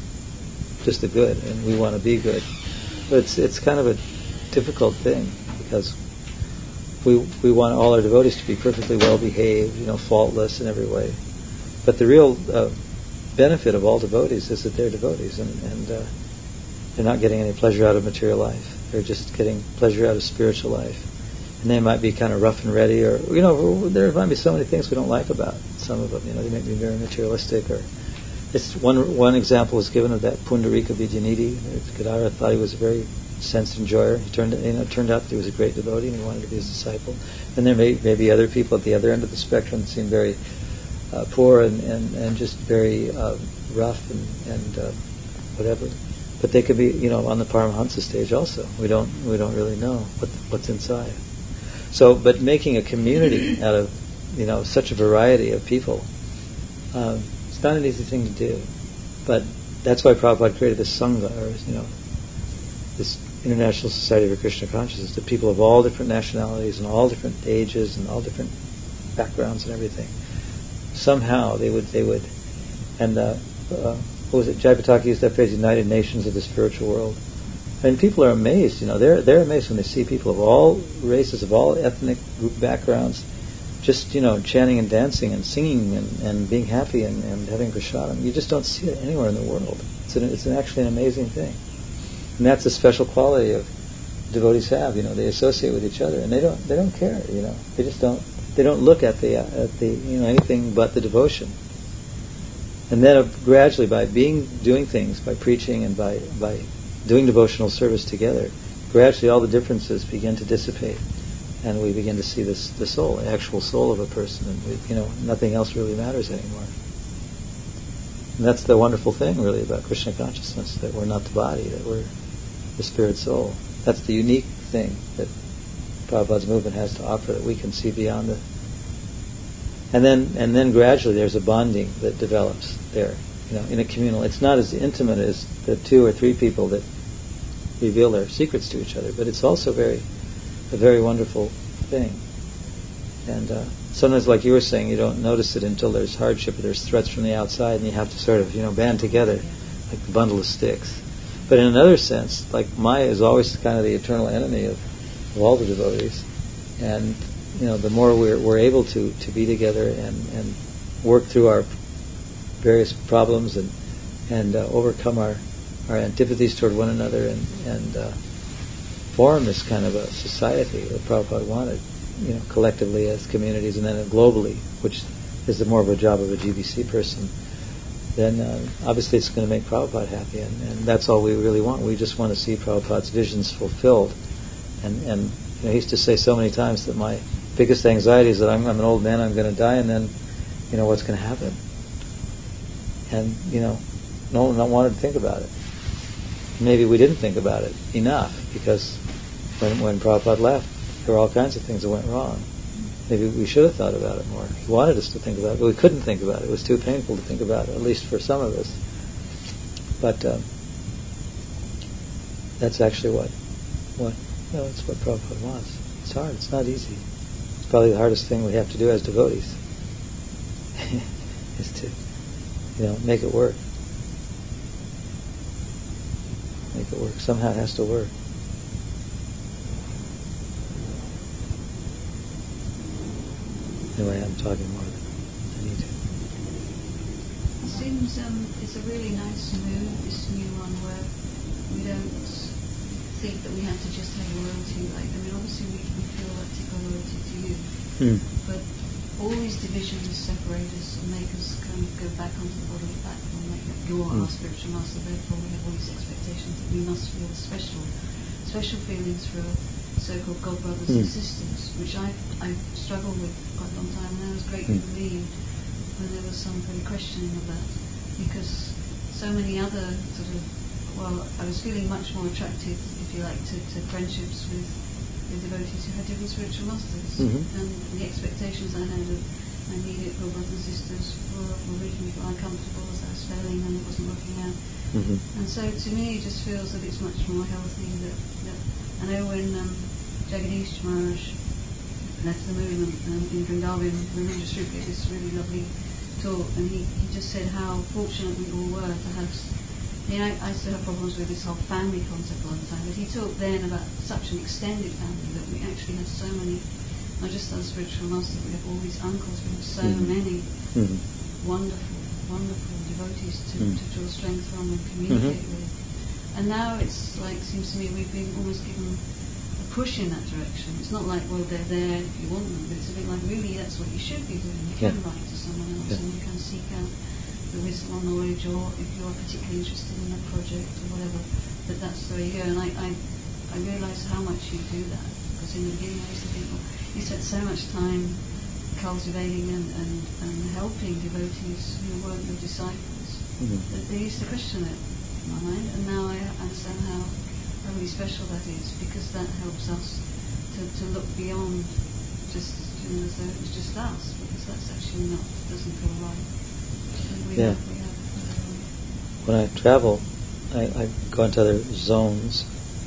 just the good, and we want to be good. But it's it's kind of a difficult thing because we we want all our devotees to be perfectly well behaved, you know, faultless in every way. But the real uh, benefit of all devotees is that they're devotees, and, and uh, they're not getting any pleasure out of material life. They're just getting pleasure out of spiritual life. And they might be kind of rough and ready, or, you know, there might be so many things we don't like about some of them. You know, they may be very materialistic. Or it's one one example was given of that Pundarika Vidyanidhi. Gadara thought he was a very sense enjoyer. He turned, you know, it turned out that he was a great devotee, and he wanted to be his disciple. And there may, may be other people at the other end of the spectrum that seem very Uh, poor and, and, and just very uh, rough and, and uh, whatever, but they could be, you know, on the Paramahansa stage also. We don't we don't really know what what's inside. So, but making a community out of, you know, such a variety of people, um, it's not an easy thing to do. But that's why Prabhupada created this Sangha, or, you know, this International Society for Krishna Consciousness, that people of all different nationalities and all different ages and all different backgrounds and everything. Somehow they would, they would, and uh, uh, what was it? Jayapataka used that phrase, "United Nations of the Spiritual World." And people are amazed. You know, they're they're amazed when they see people of all races, of all ethnic group backgrounds, just, you know, chanting and dancing and singing and, and being happy and, and having prasadam. You just don't see it anywhere in the world. It's an, it's an actually an amazing thing, and that's a special quality of devotees have. You know, they associate with each other, and they don't they don't care. You know, they just don't. They don't look at the uh, at the you know anything but the devotion, and then uh, gradually by being doing things, by preaching and by by doing devotional service together, gradually all the differences begin to dissipate, and we begin to see this the soul, the actual soul of a person, and we, you know nothing else really matters anymore. And that's the wonderful thing, really, about Krishna consciousness, that we're not the body, that we're the spirit soul. That's the unique thing that Prabhupada's movement has to offer, that we can see beyond the and then and then gradually there's a bonding that develops there, you know, in a communal. It's not as intimate as the two or three people that reveal their secrets to each other, but it's also very a very wonderful thing. And uh, sometimes, like you were saying, you don't notice it until there's hardship or there's threats from the outside, and you have to sort of, you know, band together like the bundle of sticks. But in another sense, like Maya is always kind of the eternal enemy of, of all the devotees, and you know, the more we're we're able to, to be together and, and work through our various problems and and uh, overcome our, our antipathies toward one another and and uh, form this kind of a society that Prabhupada wanted, you know, collectively as communities and then globally, which is the more of a job of a G B C person, then uh, obviously it's going to make Prabhupada happy, and, and that's all we really want. We just want to see Prabhupada's visions fulfilled. And, and you know, he used to say so many times that my biggest anxiety is that I'm, I'm an old man, I'm going to die, and then, you know, what's going to happen? And, you know, no one wanted to think about it. Maybe we didn't think about it enough, because when, when Prabhupada left, there were all kinds of things that went wrong. Maybe we should have thought about it more. He wanted us to think about it, but we couldn't think about it. It was too painful to think about it, at least for some of us. But um, that's actually what, what, you know, it's what Prabhupada wants. It's hard. It's not easy. It's probably the hardest thing we have to do as devotees, is to, you know, make it work. Make it work. Somehow it has to work. Anyway, I'm talking more than I need to. It seems um, it's a really nice move, this new one, where we don't think that we have to just have loyalty. Like, I mean, obviously we, we feel that particular loyalty to you, Hmm. but all these divisions separate us and make us kind of go back onto the bodily platform. Like, you're Hmm. our spiritual master, therefore we have all these expectations that we must feel special, special feelings for so-called God brothers Hmm. and sisters, which I I struggled with for quite a long time, and I was greatly Hmm. relieved when there was some kind of questioning of that, because so many other sort of, well, I was feeling much more attracted, if you like, to, to friendships with, with devotees who had different spiritual masters, Mhm. and the expectations I had of my immediate God brothers and sisters were, were making me feel uncomfortable as I was failing and it wasn't working out. Mm-hmm. And so to me it just feels that it's much more healthy that, that I know when um, Jagadish Maharaj left the movement um, in Vrindavan, Ramendra Sri gave this really lovely talk, and he, he just said how fortunate we all were to have, you know, I used to have problems with this whole family concept all the time, but he talked then about such an extended family that we actually had so many, not just our spiritual masters, we have all these uncles, we have so Mm-hmm. many Mm-hmm. wonderful, wonderful devotees to, Mm. to draw strength from and communicate Mhm. with. And now it's like, seems to me we've been almost given a push in that direction. It's not like, well, they're there if you want them, but it's a bit like, really, that's what you should be doing. You can Yeah. write to someone else Yeah. and you can seek out the wisdom or knowledge, or if you're particularly interested in a project or whatever, that that's the way you go. And I, I, I realise how much you do that, because in the beginning I used to think, well, you spent so much time cultivating and, and, and helping devotees who weren't your disciples, Mhm. that they used to question it in my mind, and now I understand how, how really special that is, because that helps us to, to look beyond just, you know, as though it was just us, because that's actually not, doesn't feel right. And we Yeah. have, we have, um, When I travel, I, I go into other zones,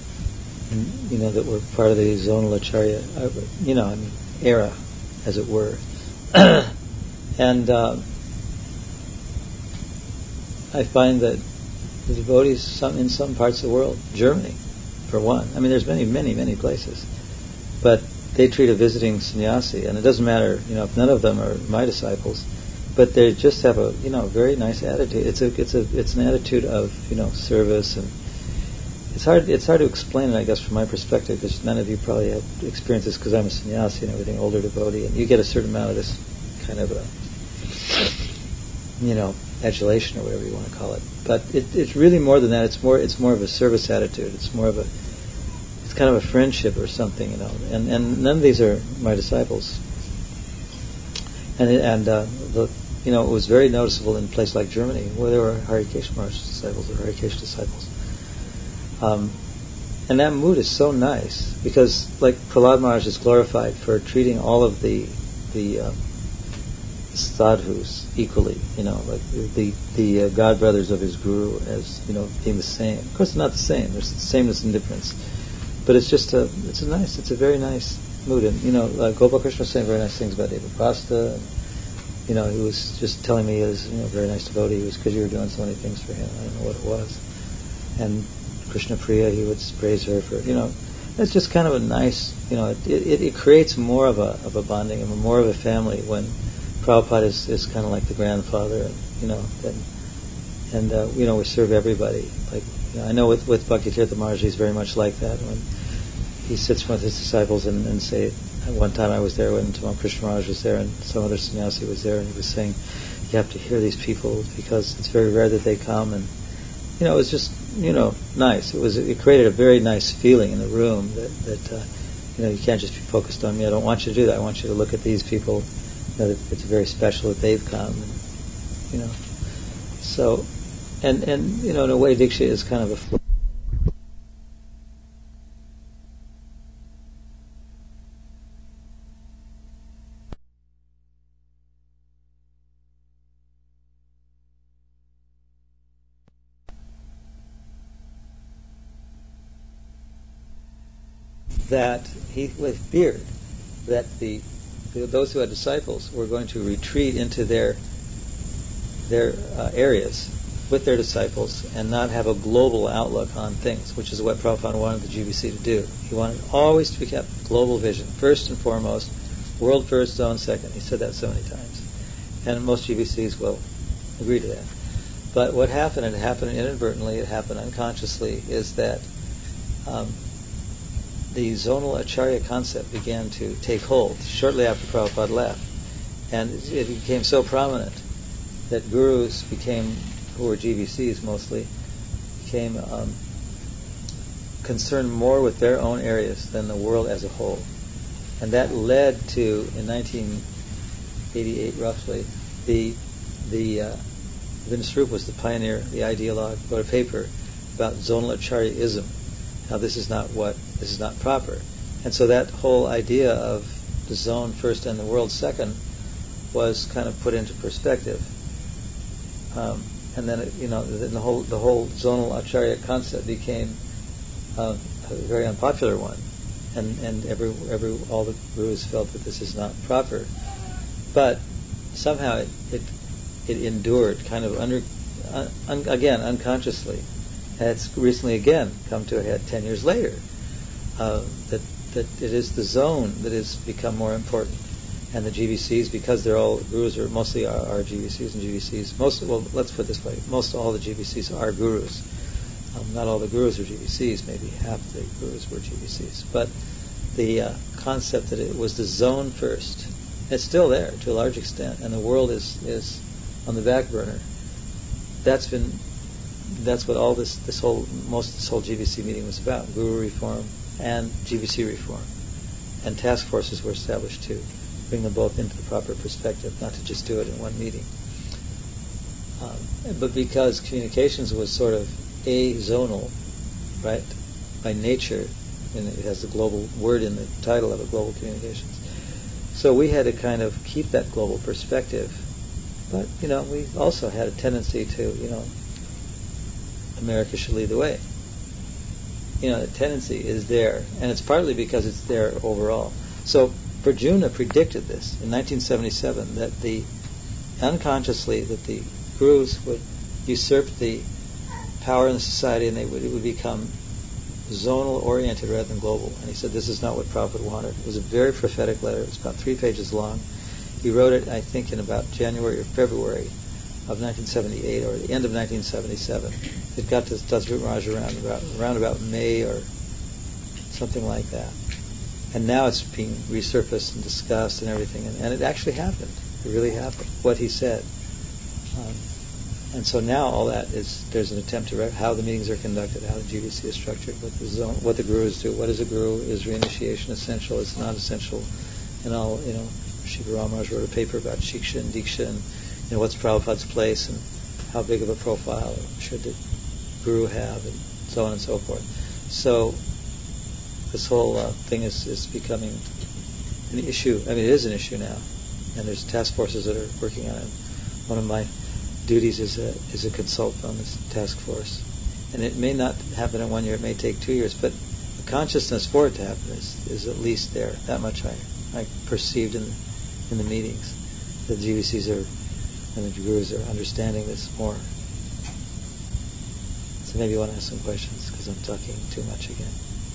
and, you know, that were part of the zonal acharya, uh, you know, I mean, era, as it were. And uh, I find that the devotees some, in some parts of the world, Germany, for one, I mean, there's many, many, many places, but they treat a visiting sannyasi, and it doesn't matter, you know, if none of them are my disciples, but they just have a, you know, very nice attitude. It's a, it's a, it's an attitude of, you know, service, and it's hard, it's hard to explain it, I guess, from my perspective, because none of you probably have experiences, because I'm a sannyasi and everything, older devotee, and you get a certain amount of this kind of a, you know, adulation or whatever you want to call it. But it, it's really more than that. It's more, it's more of a service attitude. It's more of a, it's kind of a friendship or something, you know. And and none of these are my disciples. And it, and uh, the, you know, it was very noticeable in a place like Germany, where there were Harikesh Maharaj disciples or Harikesh disciples. Um, and that mood is so nice, because like Prahlad Maharaj is glorified for treating all of the the uh, sadhus equally, you know, like the the uh, god brothers of his guru as, you know, being the same. Of course, they're not the same. There's sameness and difference, but it's just a it's a nice, it's a very nice mood. And you know, uh, Gopal Krishna was saying very nice things about David Prasta. And, you know, he was just telling me he was, you know, very nice devotee. He was because you were doing so many things for him. I don't know what it was. And Krishna Priya, he would praise her for, you know, it's just kind of a nice, you know, it, it, it creates more of a of a bonding and more of a family when Prabhupada is, is kind of like the grandfather, and, you know, and, and uh, you know, we serve everybody. Like, you know, I know with, with Bhaktitirtha Maharaj, he's very much like that. When he sits with his disciples and, and say, at one time I was there when Tamal Krishna Maharaj was there and some other sannyasi was there, and he was saying, you have to hear these people because it's very rare that they come. And, you know, it was just, you know, nice. It was, it created a very nice feeling in the room that, that uh, you know, you can't just be focused on me. I don't want you to do that. I want you to look at these people. You know, that it's very special that they've come. And, you know, so, and, and, you know, in a way, Diksha is kind of a fl- that he with beard, that the, the those who had disciples were going to retreat into their their uh, areas with their disciples and not have a global outlook on things, which is what Prabhupada wanted the G B C to do. He wanted always to be kept global vision, first and foremost, world first, zone second. He said that so many times, and most G B Cs will agree to that. But what happened, and it happened inadvertently, it happened unconsciously, is that um, the zonal acharya concept began to take hold shortly after Prabhupada left. And it became so prominent that gurus became, who were G V Cs mostly, became um, concerned more with their own areas than the world as a whole. And that led to, in nineteen eighty-eight roughly, the the uh, Vinasrup was the pioneer, the ideologue, wrote a paper about zonal acharyaism. Now this is not what, this is not proper. And so that whole idea of the zone first and the world second was kind of put into perspective. Um, and then, it, you know, the, the whole the whole zonal acharya concept became uh, a very unpopular one. And, and every every all the gurus felt that this is not proper. But somehow it it, it endured kind of under, uh, un, again, unconsciously. And it's recently again come to a head ten years later, uh, that that it is the zone that has become more important, and the G V Cs, because they're all gurus, are mostly are, are G V Cs and G V Cs. Most, well, let's put it this way: most all the G V Cs are gurus. Um, not all the gurus are G V Cs. Maybe half the gurus were G V Cs. But the uh, concept that it was the zone first, it's still there to a large extent, and the world is is on the back burner. That's been That's what all this, this whole, most of this whole G V C meeting was about: guru reform and G V C reform. And task forces were established to bring them both into the proper perspective, not to just do it in one meeting. Um, but because communications was sort of azonal, right, by nature, and it has the global word in the title of it, global communications. So we had to kind of keep that global perspective. But, you know, we also had a tendency to, you know, America should lead the way. You know, the tendency is there, and it's partly because it's there overall. So Prajna predicted this in nineteen seventy-seven, that the unconsciously that the gurus would usurp the power in the society, and they would, it would become zonal oriented rather than global. And he said this is not what Prabhupada wanted. It was a very prophetic letter. It was about three pages long. He wrote it, I think, in about January or February of nineteen seventy-eight, or the end of nineteen seventy-seven. It got to Dasrup Maharaj around about, around about May or something like that. And now it's being resurfaced and discussed and everything. And, and it actually happened. It really happened, what he said. Um, and so now all that is, there's an attempt to, re- how the meetings are conducted, how the G V C is structured, what the zone, what the gurus do. What is a guru? Is reinitiation essential? Is not essential? And all, you know, Shiva Maharaj wrote a paper about Shiksha and Diksha, and you know, what's Prabhupada's place and how big of a profile should the guru have, and so on and so forth. So this whole uh, thing is, is becoming an issue. I mean, it is an issue now. and there's task forces that are working on it. One of my duties is a is a consultant on this task force, and it may not happen in one year. It may take two years, but the consciousness for it to happen is, is at least there. That much I I perceived in in the meetings. The G V Cs are and the gurus are understanding this more. So maybe you want to ask some questions because I'm talking too much again.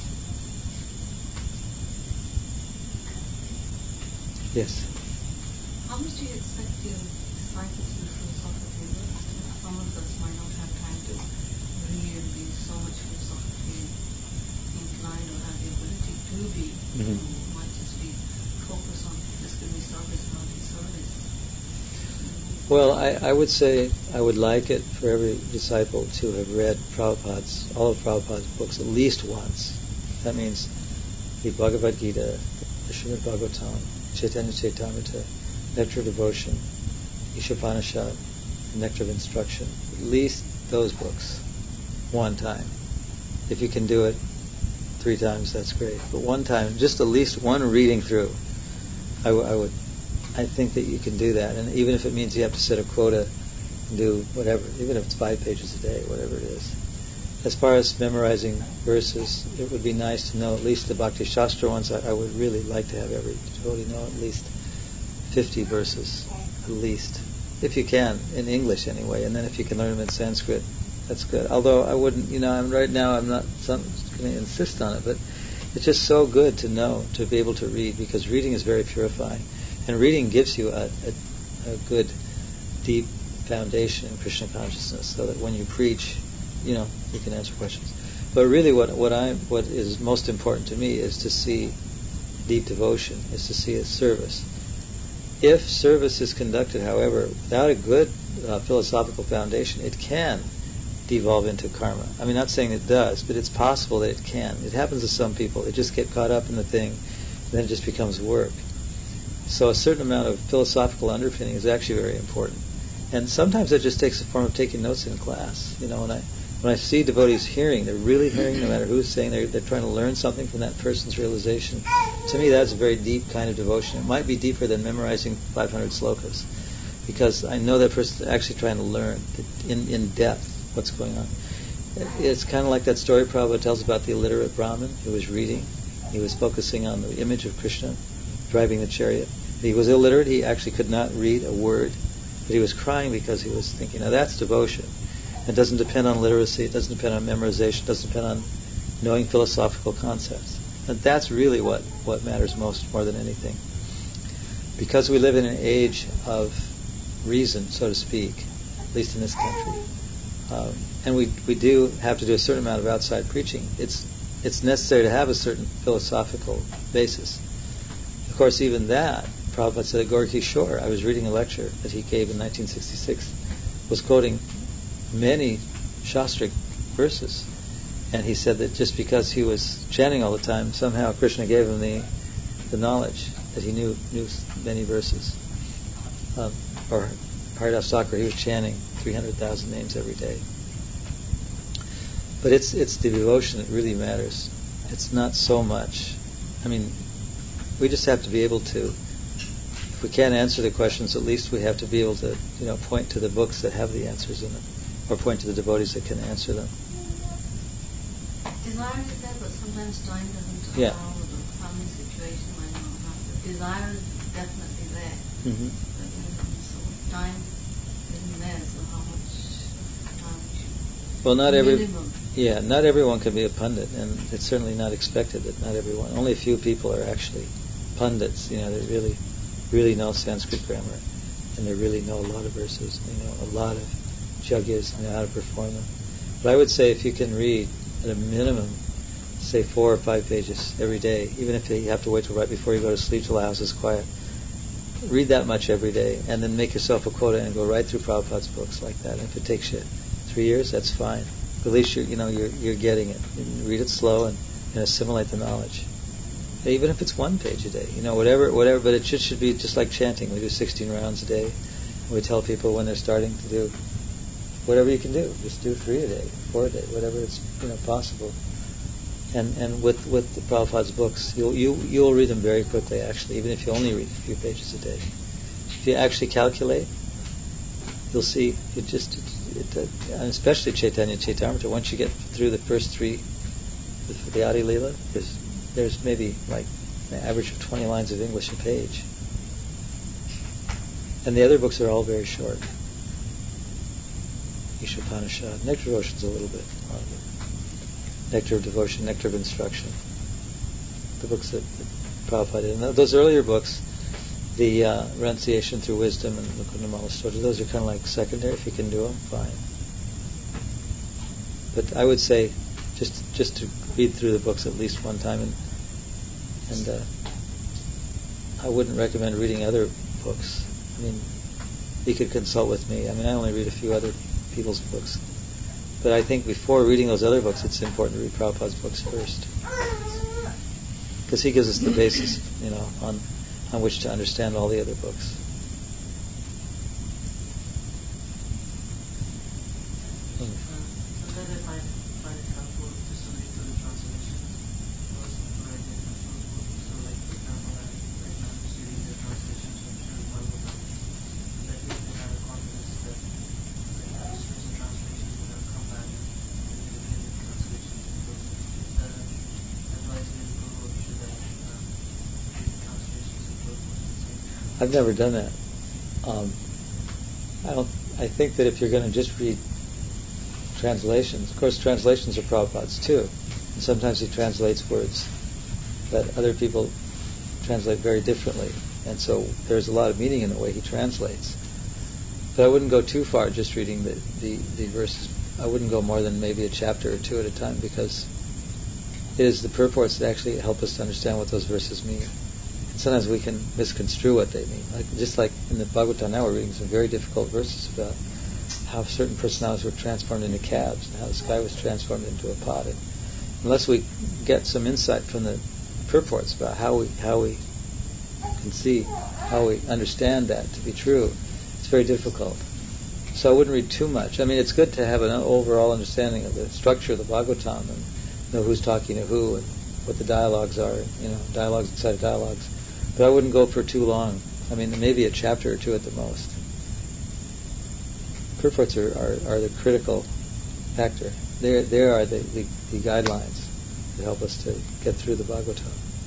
Yes. How much do you expect your disciples to be philosophically versed? Some of us might not have time to read and be so much philosophically inclined or have the ability to be. Mm-hmm. You might just be focused on this can be service, not be service. Well, I, I would say I would like it for every disciple to have read Prabhupada's, all of Prabhupada's books at least once. That means the Bhagavad Gita, the Srimad Bhagavatam, Chaitanya Chaitamrita, Nectar of Devotion, Ishopanishad, Nectar of Instruction. At least those books, one time. If you can do it three times, that's great. But one time, just at least one reading through, I, w- I would, I think that you can do that. And even if it means you have to set a quota and do whatever, even if it's five pages a day, whatever it is. As far as memorizing verses, it would be nice to know at least the Bhakti Shastra ones. I, I would really like to have every devotee know at least fifty verses, at least, if you can, in English anyway. And then if you can learn them in Sanskrit, that's good. Although I wouldn't, you know, I'm right now I'm not going to insist on it, but it's just so good to know, to be able to read, because reading is very purifying, and reading gives you a, a, a good, deep foundation in Krishna consciousness, so that when you preach, you know, you can answer questions. But really, what what I what is most important to me is to see deep devotion, is to see a service. If service is conducted, however, without a good uh, philosophical foundation, it can devolve into karma. I mean, not saying it does, but it's possible that it can. It happens to some people. They just get caught up in the thing, and then it just becomes work. So a certain amount of philosophical underpinning is actually very important. And sometimes it just takes the form of taking notes in class. You know, when I when I see devotees hearing, they're really hearing, no matter who's saying, they're, they're trying to learn something from that person's realization. To me, that's a very deep kind of devotion. It might be deeper than memorizing five hundred slokas, because I know that person's actually trying to learn in, in depth what's going on. It's kind of like that story Prabhupada tells about the illiterate Brahmin who was reading. He was focusing on the image of Krishna driving the chariot. He was illiterate. He actually could not read a word, but he was crying because he was thinking, now that's devotion. It doesn't depend on literacy, it doesn't depend on memorization, it doesn't depend on knowing philosophical concepts. And that's really what, what matters most, more than anything. Because we live in an age of reason, so to speak, at least in this country, um, and we we do have to do a certain amount of outside preaching, it's it's necessary to have a certain philosophical basis. Of course, even that, Prabhupada said at Gorky Shore, I was reading a lecture that he gave in nineteen sixty-six, was quoting many Shastric verses, and he said that just because he was chanting all the time, somehow Krishna gave him the the knowledge that he knew knew many verses. Um, or Haridas Thakur, he was chanting three hundred thousand names every day. But it's it's the devotion that really matters. It's not so much. I mean, we just have to be able to. If we can't answer the questions, at least we have to be able to, you know, point to the books that have the answers in them, or point to the devotees that can answer them. Desire is there, but sometimes time doesn't allow. Yeah. The family situation might not have. The desire is definitely there. Mm-hmm. But, um, so time isn't there, so how much time should... Well, not every... Minimum. Yeah, not everyone can be a pundit, and it's certainly not expected that not everyone... Only a few people are actually pundits, you know, they really, really know Sanskrit grammar, and they really know a lot of verses, they know a lot of jagyas, and know how to perform them. But I would say if you can read, at a minimum, say four or five pages every day, even if you have to wait till right before you go to sleep till the house is quiet, read that much every day, and then make yourself a quota and go right through Prabhupada's books like that. And if it takes you three years, that's fine. But at least you're, you know, you're you're getting it. You read it slow and, and assimilate the knowledge. Even if it's one page a day, you know, whatever, whatever. But it should should be just like chanting. We do sixteen rounds a day. We tell people when they're starting to do whatever you can do. Just do three a day, four a day, whatever it's, you know, possible. And and with with the Prabhupada's books, you'll you you'll read them very quickly. Actually, even if you only read a few pages a day, if you actually calculate, you'll see it just, it, it, and especially Chaitanya Chaitamrita, once you get through the first three, the, the Adi Leela, there's, there's maybe like an average of twenty lines of English a page. And the other books are all very short. Ishopanishad, Nectar of Devotion's a little bit longer. Nectar of Devotion, Nectar of Instruction. The books that, that Prabhupada did. And those earlier books, the uh, Renunciation through Wisdom and Mukundamala Stotra, those are kind of like secondary. If you can do them, fine. But I would say just just to read through the books at least one time, and and uh, I wouldn't recommend reading other books. I mean, you could consult with me. I mean, I only read a few other people's books. But I think before reading those other books, it's important to read Prabhupada's books first. Because he gives us the basis, you know, on, on which to understand all the other books. Sometimes I find, find it helpful just to read through the translations. Because when I get into those books, so like for example, I, right now I'm just reading the translations from Srimad Bhagavatam. And that gives me kind of confidence that like, I just read some translations and I'll come back and read the Indian translations. Because the advice is go should I um, read the translations of both books at the same time. I've never done that. Um, I don't. I think that if you're going to just read translations, of course, translations are Prabhupada's too. And sometimes he translates words that other people translate very differently, and so there's a lot of meaning in the way he translates. But I wouldn't go too far just reading the, the, the verses. I wouldn't go more than maybe a chapter or two at a time, because it is the purports that actually help us to understand what those verses mean. And sometimes we can misconstrue what they mean. Like just like in the Bhagavatam now, we're reading some very difficult verses about how certain personalities were transformed into calves, and how the sky was transformed into a pot. And unless we get some insight from the purports about how we how we can see, how we understand that to be true, it's very difficult. So I wouldn't read too much. I mean, it's good to have an overall understanding of the structure of the Bhagavatam and know who's talking to who and what the dialogues are, you know, dialogues inside of dialogues. But I wouldn't go for too long. I mean, maybe a chapter or two at the most. Purports are, are, are the critical factor. They they are the, the, the guidelines that help us to get through the Bhagavatam.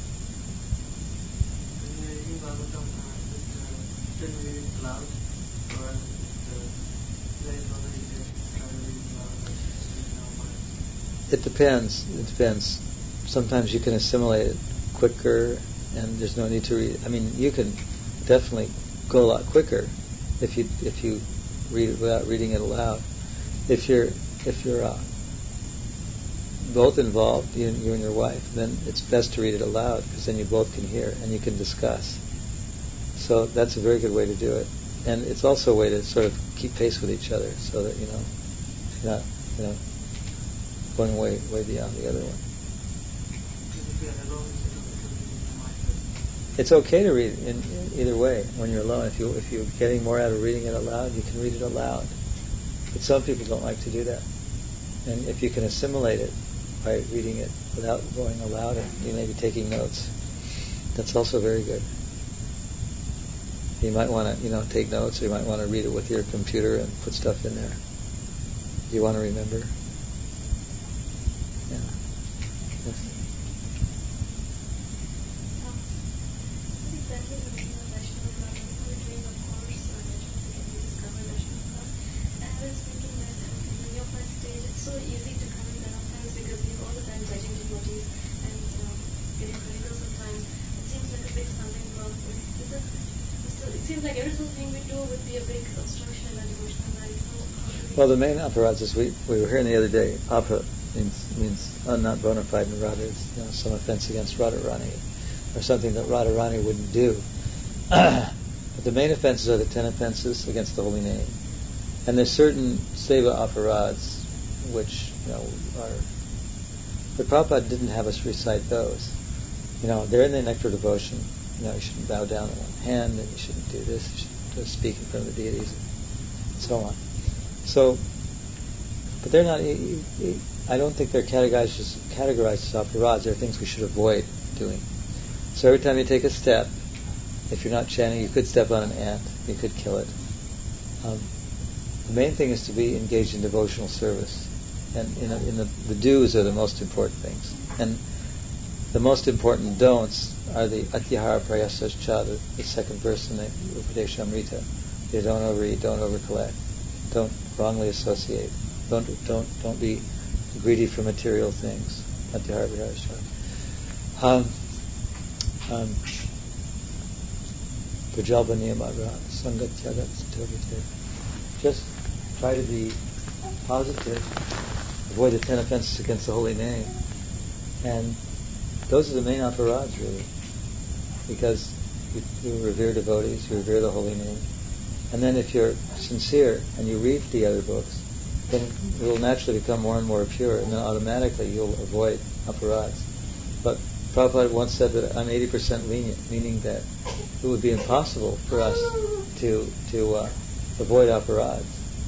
When you're reading Bhagavatam, uh, is it still reading aloud, or is it very already there, try to read aloud, or just reading out loud? It depends. It depends. Sometimes you can assimilate it quicker, and there's no need to read. I mean, you can definitely go a lot quicker if you if you read it without reading it aloud. If you're if you're uh, both involved, you, you and your wife, then it's best to read it aloud, because then you both can hear and you can discuss. So that's a very good way to do it, and it's also a way to sort of keep pace with each other, so that you know you're not you know going way way beyond the other one. It's okay to read in, in either way when you're alone. If you if you're getting more out of reading it aloud, you can read it aloud. But some people don't like to do that. And if you can assimilate it by reading it without going aloud, and you may be taking notes, that's also very good. You might want to you know take notes, or you might want to read it with your computer and put stuff in there. You want to remember. Yeah. Yes. So easy to come in there sometimes because we all the time judging devotees and you know, getting critical sometimes. It seems like a big stumbling block. Is it, so it seems like every little thing we do would be a big obstruction in our devotional life. So how do we Well, the main aparadhas, we we were hearing the other day, apa means means uh, not bona fide, and radha is you know, some offense against Radharani, or something that Radharani wouldn't do. But the main offenses are the ten offenses against the holy name. And there's certain seva aparadhas which, you know, are... But Prabhupada didn't have us recite those. You know, they're in the Nectar of Devotion. You know, you shouldn't bow down on one hand, and you shouldn't do this, you shouldn't speak in front of the deities, and so on. So, but they're not... I don't think they're categorized as, categorized as aparadhas. They're things we should avoid doing. So every time you take a step, If you're not chanting, you could step on an ant. You could kill it. Um, the main thing is to be engaged in devotional service. And in, a, in the, the do's are the most important things. And the most important don'ts are the Atyahara Prayasascha, the, the second verse in the Upadeshamrita. You don't overeat, don't overcollect, don't wrongly associate, don't don't don't be greedy for material things. Atyahara Prayasascha. Um, um, Prajalpa Niyamagra, Sangatyagat Satovite. Just try to be positive, avoid the ten offenses against the holy name. And those are the main aparads, really. Because you, you revere devotees, you revere the holy name. And then if you're sincere and you read the other books, then it will naturally become more and more pure, and then automatically you'll avoid aparads. But Prabhupada once said that I'm eighty percent lenient, meaning that it would be impossible for us to to uh, avoid aparads.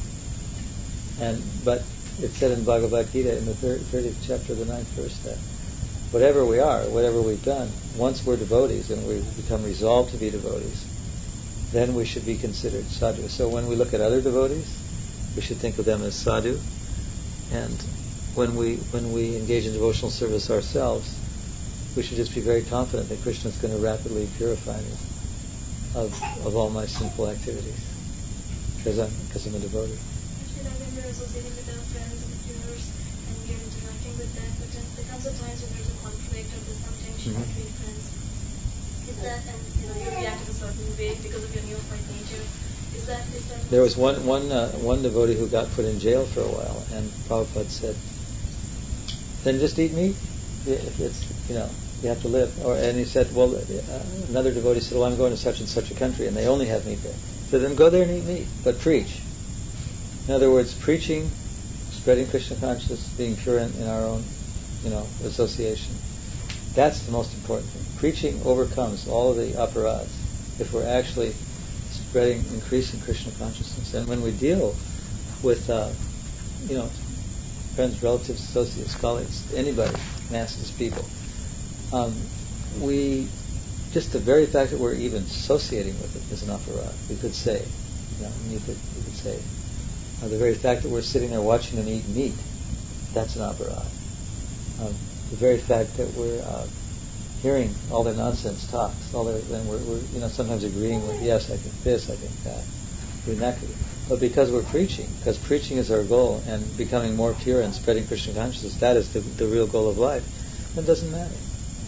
And but it said in Bhagavad Gita in the thirtieth chapter of the ninth verse that whatever we are, whatever we've done, once we're devotees and we become resolved to be devotees, then we should be considered sadhu. So when we look at other devotees, we should think of them as sadhu. And when we when we engage in devotional service ourselves, we should just be very confident that Krishna is going to rapidly purify me of of all my sinful activities because I'm because I'm a devotee. Actually, like when we're associating with our friends and peers and we're interacting with them, but then there comes a time when there's a conflict or there's some tension Mm-hmm. between friends. Is that, and you know, you react in a certain way because of your neophyte nature. Is that is that? There was one one uh, one devotee who got put in jail for a while, and Prabhupada said, "Then just eat meat. If it's you know you have to live." Or and he said, "Well, uh, another devotee said, well, I'm going to such and such a country, and they only have meat there. So then go there and eat meat, but preach." In other words, preaching, spreading Krishna consciousness, being pure in, in our own, you know, association. That's the most important thing. Preaching overcomes all of the aparads if we're actually spreading, increasing Krishna consciousness. And when we deal with, uh, you know, friends, relatives, associates, colleagues, anybody, masses, people, um, we, just the very fact that we're even associating with it is an aparad. We could say, you know, you could, you could say, uh, the very fact that we're sitting there watching them eat meat, that's an aparad. Um, the very fact that we're uh, hearing all their nonsense talks, all their, then we're, we're, you know, sometimes agreeing with, yes, I think this, I think that, doing that. But because we're preaching, because preaching is our goal, and becoming more pure and spreading Krishna consciousness, that is the, the real goal of life, then it doesn't matter.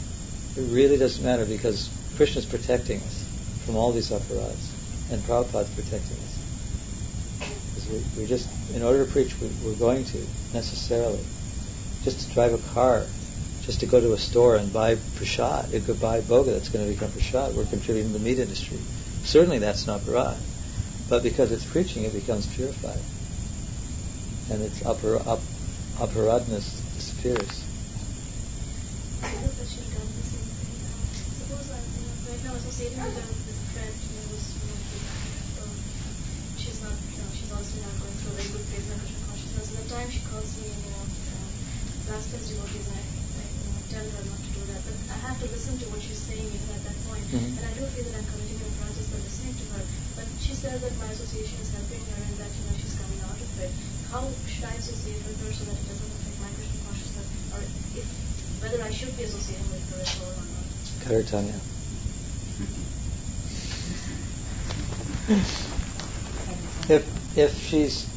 It really doesn't matter, because Krishna is protecting us from all these aparads, and Prabhupada is protecting us. Because we, we just, in order to preach, we, we're going to, necessarily, just to drive a car, just to go to a store and buy prasad, you could buy boga that's going to become prasad, we're contributing to the meat industry. Certainly that's an aparad. But because it's preaching, it becomes purified. And its upper, up, aparadness disappears. Suppose that she's done the same thing. Suppose I'm, you know, right now associating with a, with a friend who's, you know, um, she's not, you know, she's obviously not going through a very good phase of Krishna consciousness. And the time she calls me, you know, um, last Thursday devotees, and I, I you know, tell her not to do that. But I have to listen to what she's saying even at that point. Mm-hmm. And I do feel that I'm committing an offense by listening to her. But she says that my association is helping her and that, you know, she's coming out of it. How should I associate with her so that it doesn't affect my Krishna consciousness? Or if, whether I should be associating with her at all or not? Cut her tongue out. If if she's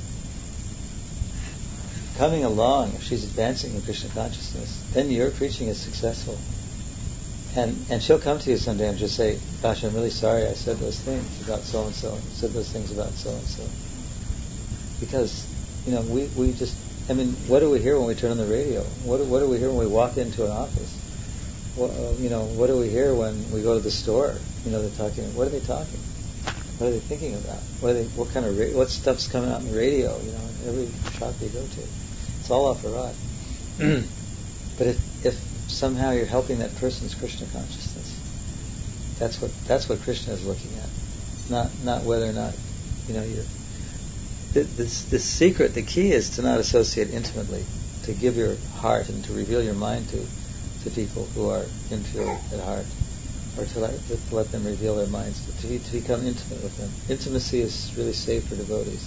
coming along, if she's advancing in Krishna consciousness, then your preaching is successful. And and she'll come to you someday and just say, "Gosh, I'm really sorry I said those things about so and so, and said those things about so and so." Because, you know, we, we just, I mean, what do we hear when we turn on the radio? What do, what do we hear when we walk into an office? What, uh, you know, what do we hear when we go to the store? You know, they're talking. What are they talking? What are they thinking about? What are they? What kind of ra- what stuff's coming out in the radio? You know, in every shop you go to, it's all off a rod. But if if somehow you're helping that person's Krishna consciousness, that's what that's what Krishna is looking at. Not not whether or not, you know, you're. This, this secret, the key is to not associate intimately, to give your heart and to reveal your mind to, to people who are impure at heart. or to let, to let them reveal their minds, to, be, to become intimate with them. Intimacy is really safe for devotees.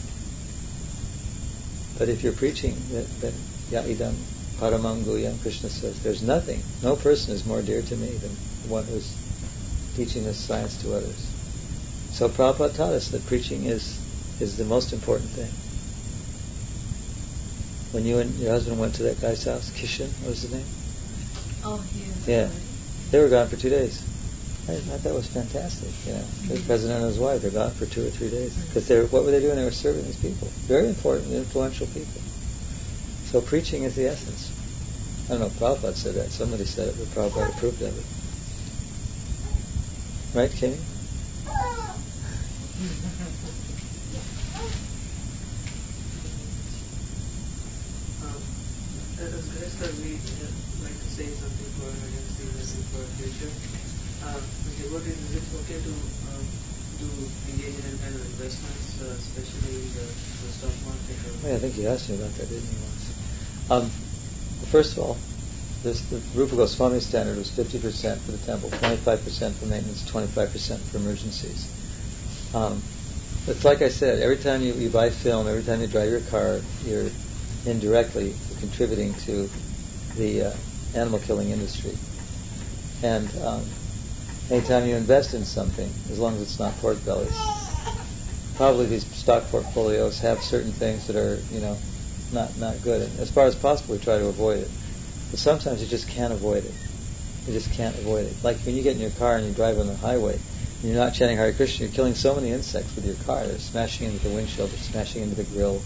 But if you're preaching that, that Ya'idam Paramam Guhyam, Krishna says, there's nothing, no person is more dear to me than the one who's teaching this science to others. So Prabhupada taught us that preaching is is the most important thing. When you and your husband went to that guy's house, Kishan, what was his name? Oh, yes. Yeah. They were gone for two days. I thought that was fantastic, you know. The president and his wife, they're gone for two or three days. Because they were, what were they doing? They were serving these people. Very important, influential people. So preaching is the essence. I don't know if Prabhupada said that. Somebody said it, but Prabhupada approved of it. Right, Kimmy? Um, as Ganesh said, we uh, like to say something for emergency, something for future. Um, okay, what is, is it okay to um, do engage in any kind of investments, uh, especially the, the stock market? Or Yeah, I think you asked me about that, didn't you, once? Um, first of all, this, the Rupa Goswami standard was fifty percent for the temple, twenty-five percent for maintenance, twenty-five percent for emergencies. Um, it's like I said, every time you, you buy film, every time you drive your car, you're indirectly contributing to the uh, animal killing industry. And um, anytime you invest in something, as long as it's not pork bellies, probably these stock portfolios have certain things that are, you know, not not good. And as far as possible, we try to avoid it. But sometimes you just can't avoid it. You just can't avoid it. Like when you get in your car and you drive on the highway, and you're not chanting Hare Krishna, you're killing so many insects with your car. They're smashing into the windshield, they're smashing into the grill.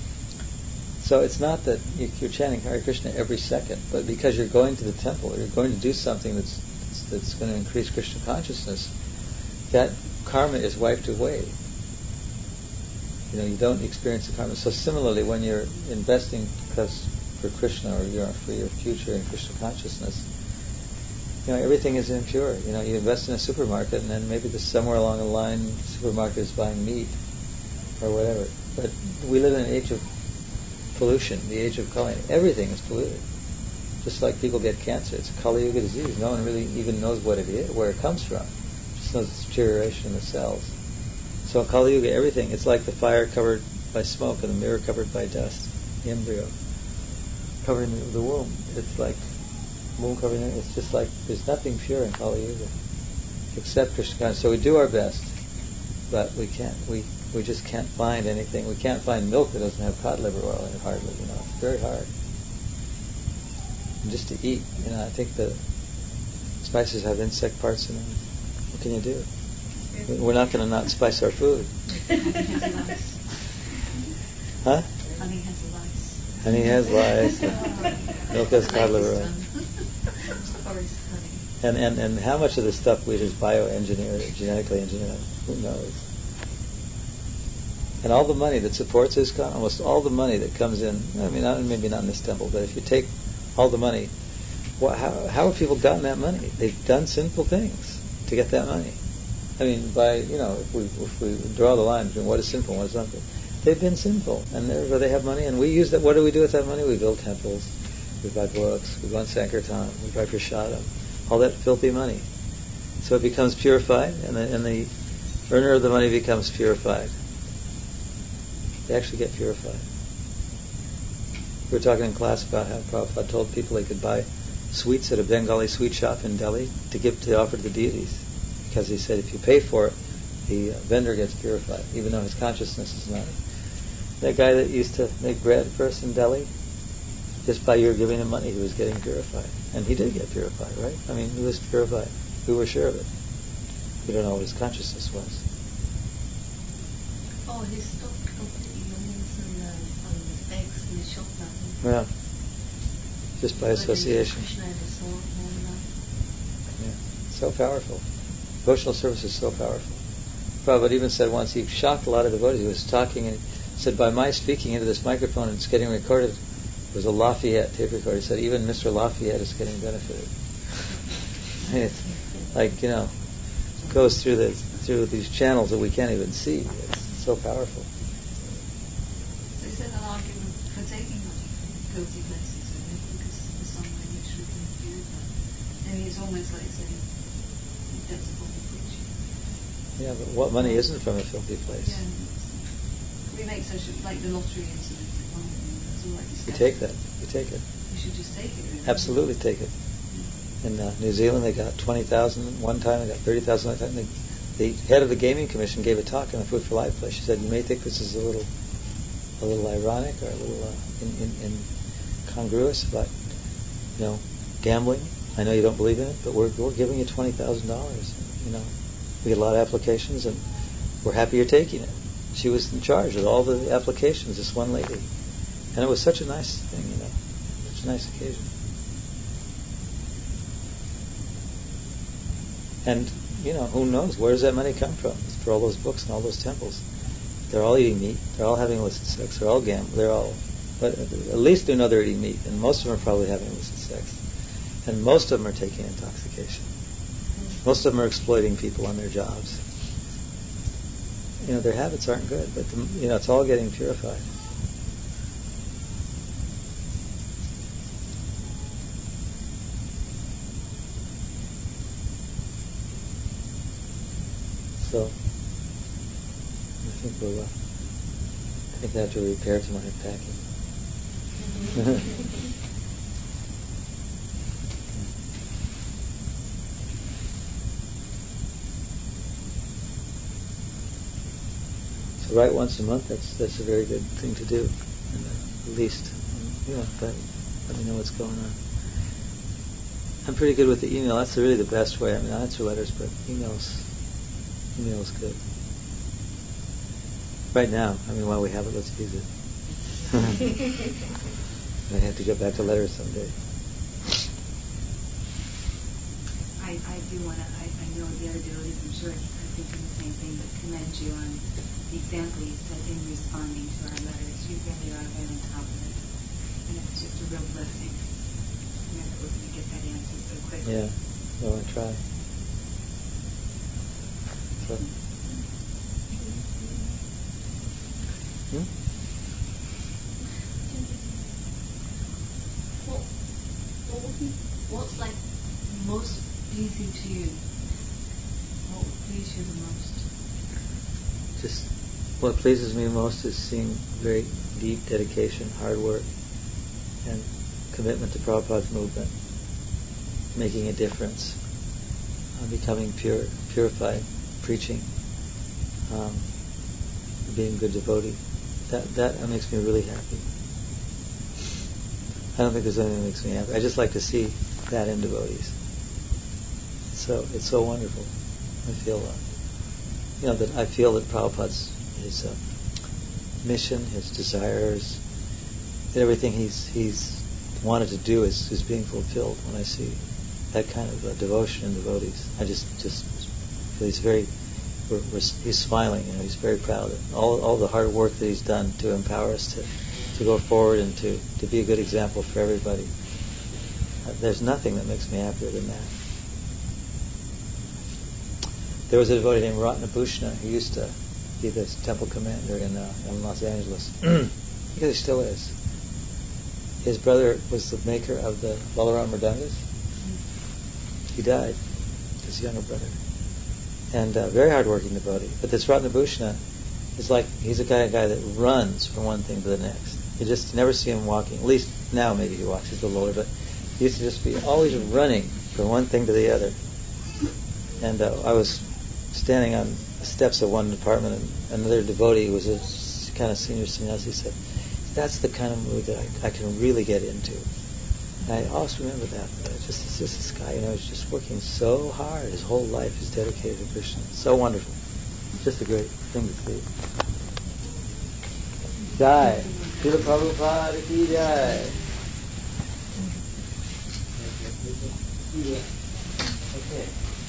So it's not that you, you're chanting Hare Krishna every second, but because you're going to the temple, or you're going to do something that's that's, that's going to increase Krishna consciousness, that karma is wiped away. You know, you don't experience the karma. So similarly, when you're investing because for Krishna or you're for your future in Krishna consciousness, you know, everything is impure. You know, you invest in a supermarket, and then maybe there's somewhere along the line, the supermarket is buying meat or whatever. But we live in an age of pollution, the age of Kali. Everything is polluted. Just like people get cancer, it's a Kali Yuga disease. No one really even knows what it is, where it comes from. Just knows it's deterioration in the cells. So in Kali Yuga, everything, it's like the fire covered by smoke and the mirror covered by dust. The embryo covering the, the womb. It's like womb covering it. It's just like there's nothing pure in Kali Yuga except Krishna consciousness. So we do our best, but we can't. We we just can't find anything. We can't find milk that doesn't have cod liver oil in it. Hardly, you know, it's very hard. And just to eat, you know, I think the spices have insect parts in them. What can you do? We're not going to not spice our food. Huh? Honey has lice. Honey has lice. Milk has cod liver oil. And, and and how much of the stuff we eat is bioengineered, genetically engineered? Who knows? And all the money that supports ISKCON, almost all the money that comes in, I mean, not, maybe not in this temple, but if you take all the money, well, how, how have people gotten that money? They've done sinful things to get that money. I mean, by, you know, if we if we draw the line between what is sinful and what is not, they've been sinful, and therefore they have money, and we use that. What do we do with that money? We build temples, we buy books, we go on Sankirtan, we buy prasadam, all that filthy money. So it becomes purified, and the, and the earner of the money becomes purified. They actually get purified. We were talking in class about how Prabhupada told people they could buy sweets at a Bengali sweet shop in Delhi to give to offer to the deities. Because he said if you pay for it, the vendor gets purified, even though his consciousness is not. That guy that used to make bread for us in Delhi, just by your giving him money, he was getting purified. And he did get purified, right? I mean, he was purified. We were sure of it. We don't know what his consciousness was. Oh, he stopped completely using uh, um, eggs in the shop now. Yeah. Just by association. Krishna and his soul, Yeah. So powerful. Devotional service is so powerful. Prabhupada even said once, he shocked a lot of devotees. He was talking and said, by my speaking into this microphone and it's getting recorded, it was a Lafayette tape recorder. He said, even Mister Lafayette is getting benefited. It's like, you know, goes through the through these channels that we can't even see. It's so powerful. They said an argument for taking guilty places, really, because the some way which we can do that. And he's almost like saying, that's a form of preaching. Yeah, but what money isn't from a filthy place? Yeah, we make social, like the lottery incident. That's all like You take that. You take it. You should just take it. Really. Absolutely take it. In uh, New Zealand, they got twenty thousand one time. They got thirty thousand another time. They, the head of the gaming commission gave a talk in the Food for Life place. She said, "You may think this is a little, a little ironic or a little uh, in, in, incongruous about, you know, gambling. I know you don't believe in it, but we're we're giving you twenty thousand dollars. You know, we get a lot of applications, and we're happy you're taking it." She was in charge of all the applications. This one lady, and it was such a nice thing, you know, such a nice occasion. And, you know, who knows? Where does that money come from? It's for all those books and all those temples. They're all eating meat. They're all having illicit sex. They're all gambling. They're all, but at least they know they're eating meat. And most of them are probably having illicit sex. And most of them are taking intoxication. Most of them are exploiting people on their jobs. You know, their habits aren't good, but, the, you know, it's all getting purified. So, I think we'll, uh, I think I have to repair to my packing. So write once a month, that's that's a very good thing to do. And, uh, at least, you know, but let me know what's going on. I'm pretty good with the email. That's really the best way. I mean, I answer letters, but emails, email is good. Right now, I mean, while we have it, let's use it. I have to get back to letters someday. I, I do want to, I, I know the other devotees, I'm sure, are thinking the same thing, but commend you on the example you set in responding to our letters. You really are right on top of it. And it's just a real blessing. You know, that we're going to get that answer so quickly. Yeah, well, I try. So. Hmm? What, what would be, what's like most pleasing to you? What would please you the most? Just what pleases me most is seeing very deep dedication, hard work, and commitment to Prabhupada's movement, making a difference, uh, becoming pure, purified, preaching, um, being a good devotee. That that makes me really happy. I don't think there's anything that makes me happy. I just like to see that in devotees. So it's so wonderful. I feel, uh, you know, that I feel that Prabhupada's his uh, mission, his desires, that everything he's he's wanted to do is, is being fulfilled when I see that kind of uh, devotion in devotees. I just just feel he's very we're, we're, he's smiling. You know, he's very proud of all all the hard work that he's done to empower us to. to go forward and to, to be a good example for everybody. Uh, there's nothing that makes me happier than that. There was a devotee named Ratnabhushana. He used to be the temple commander in, uh, in Los Angeles. He still is. His brother was the maker of the Balaram Mridangas. He died, his younger brother. And uh, very hard-working devotee. But this Ratnabhushana is like, he's a guy, a guy that runs from one thing to the next. You just never see him walking. At least now maybe he walks, he's a little older, but he used to just be always running from one thing to the other. And uh, I was standing on the steps of one apartment, and another devotee who was a kind of senior sannyasi said, "That's the kind of mood that I, I can really get into." And I always remember that. Uh, just it's just this guy, you know, he's just working so hard. His whole life is dedicated to Krishna. So wonderful. Just a great thing to see. Jai. Srila Prabhupada ki jai. Okay.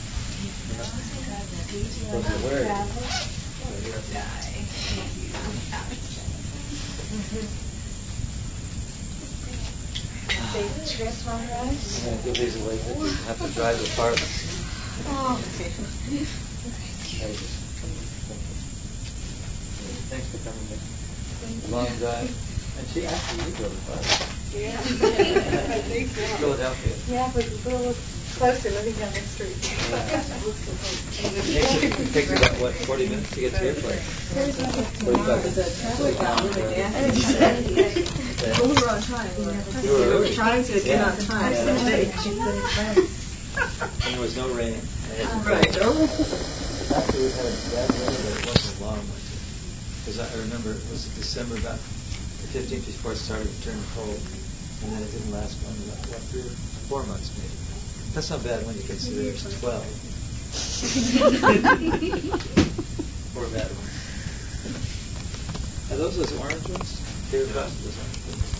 Safe trip, all right? I'm going to give these away. You have to drive the apartment. Oh, okay. Thanks for coming back. Long drive. And she actually did go to the apartment. Yeah. I think so. Philadelphia. Yeah, but people Closer, living down the street. It takes you, it takes you about, what, forty minutes to get to your place? forty-five minutes. Well, we were on time. We You were were early. trying to get on time. Yeah. that day. And there was no rain. It hasn't Right. rained. After we had a bad winter, but it wasn't a long winter. Because I remember it was December, about the fifteenth before it started to turn cold. And then it didn't last long, about what, three or four months maybe. That's not bad when you consider there's twelve. Four bad ones. Are those those orange ones? They're those orange ones.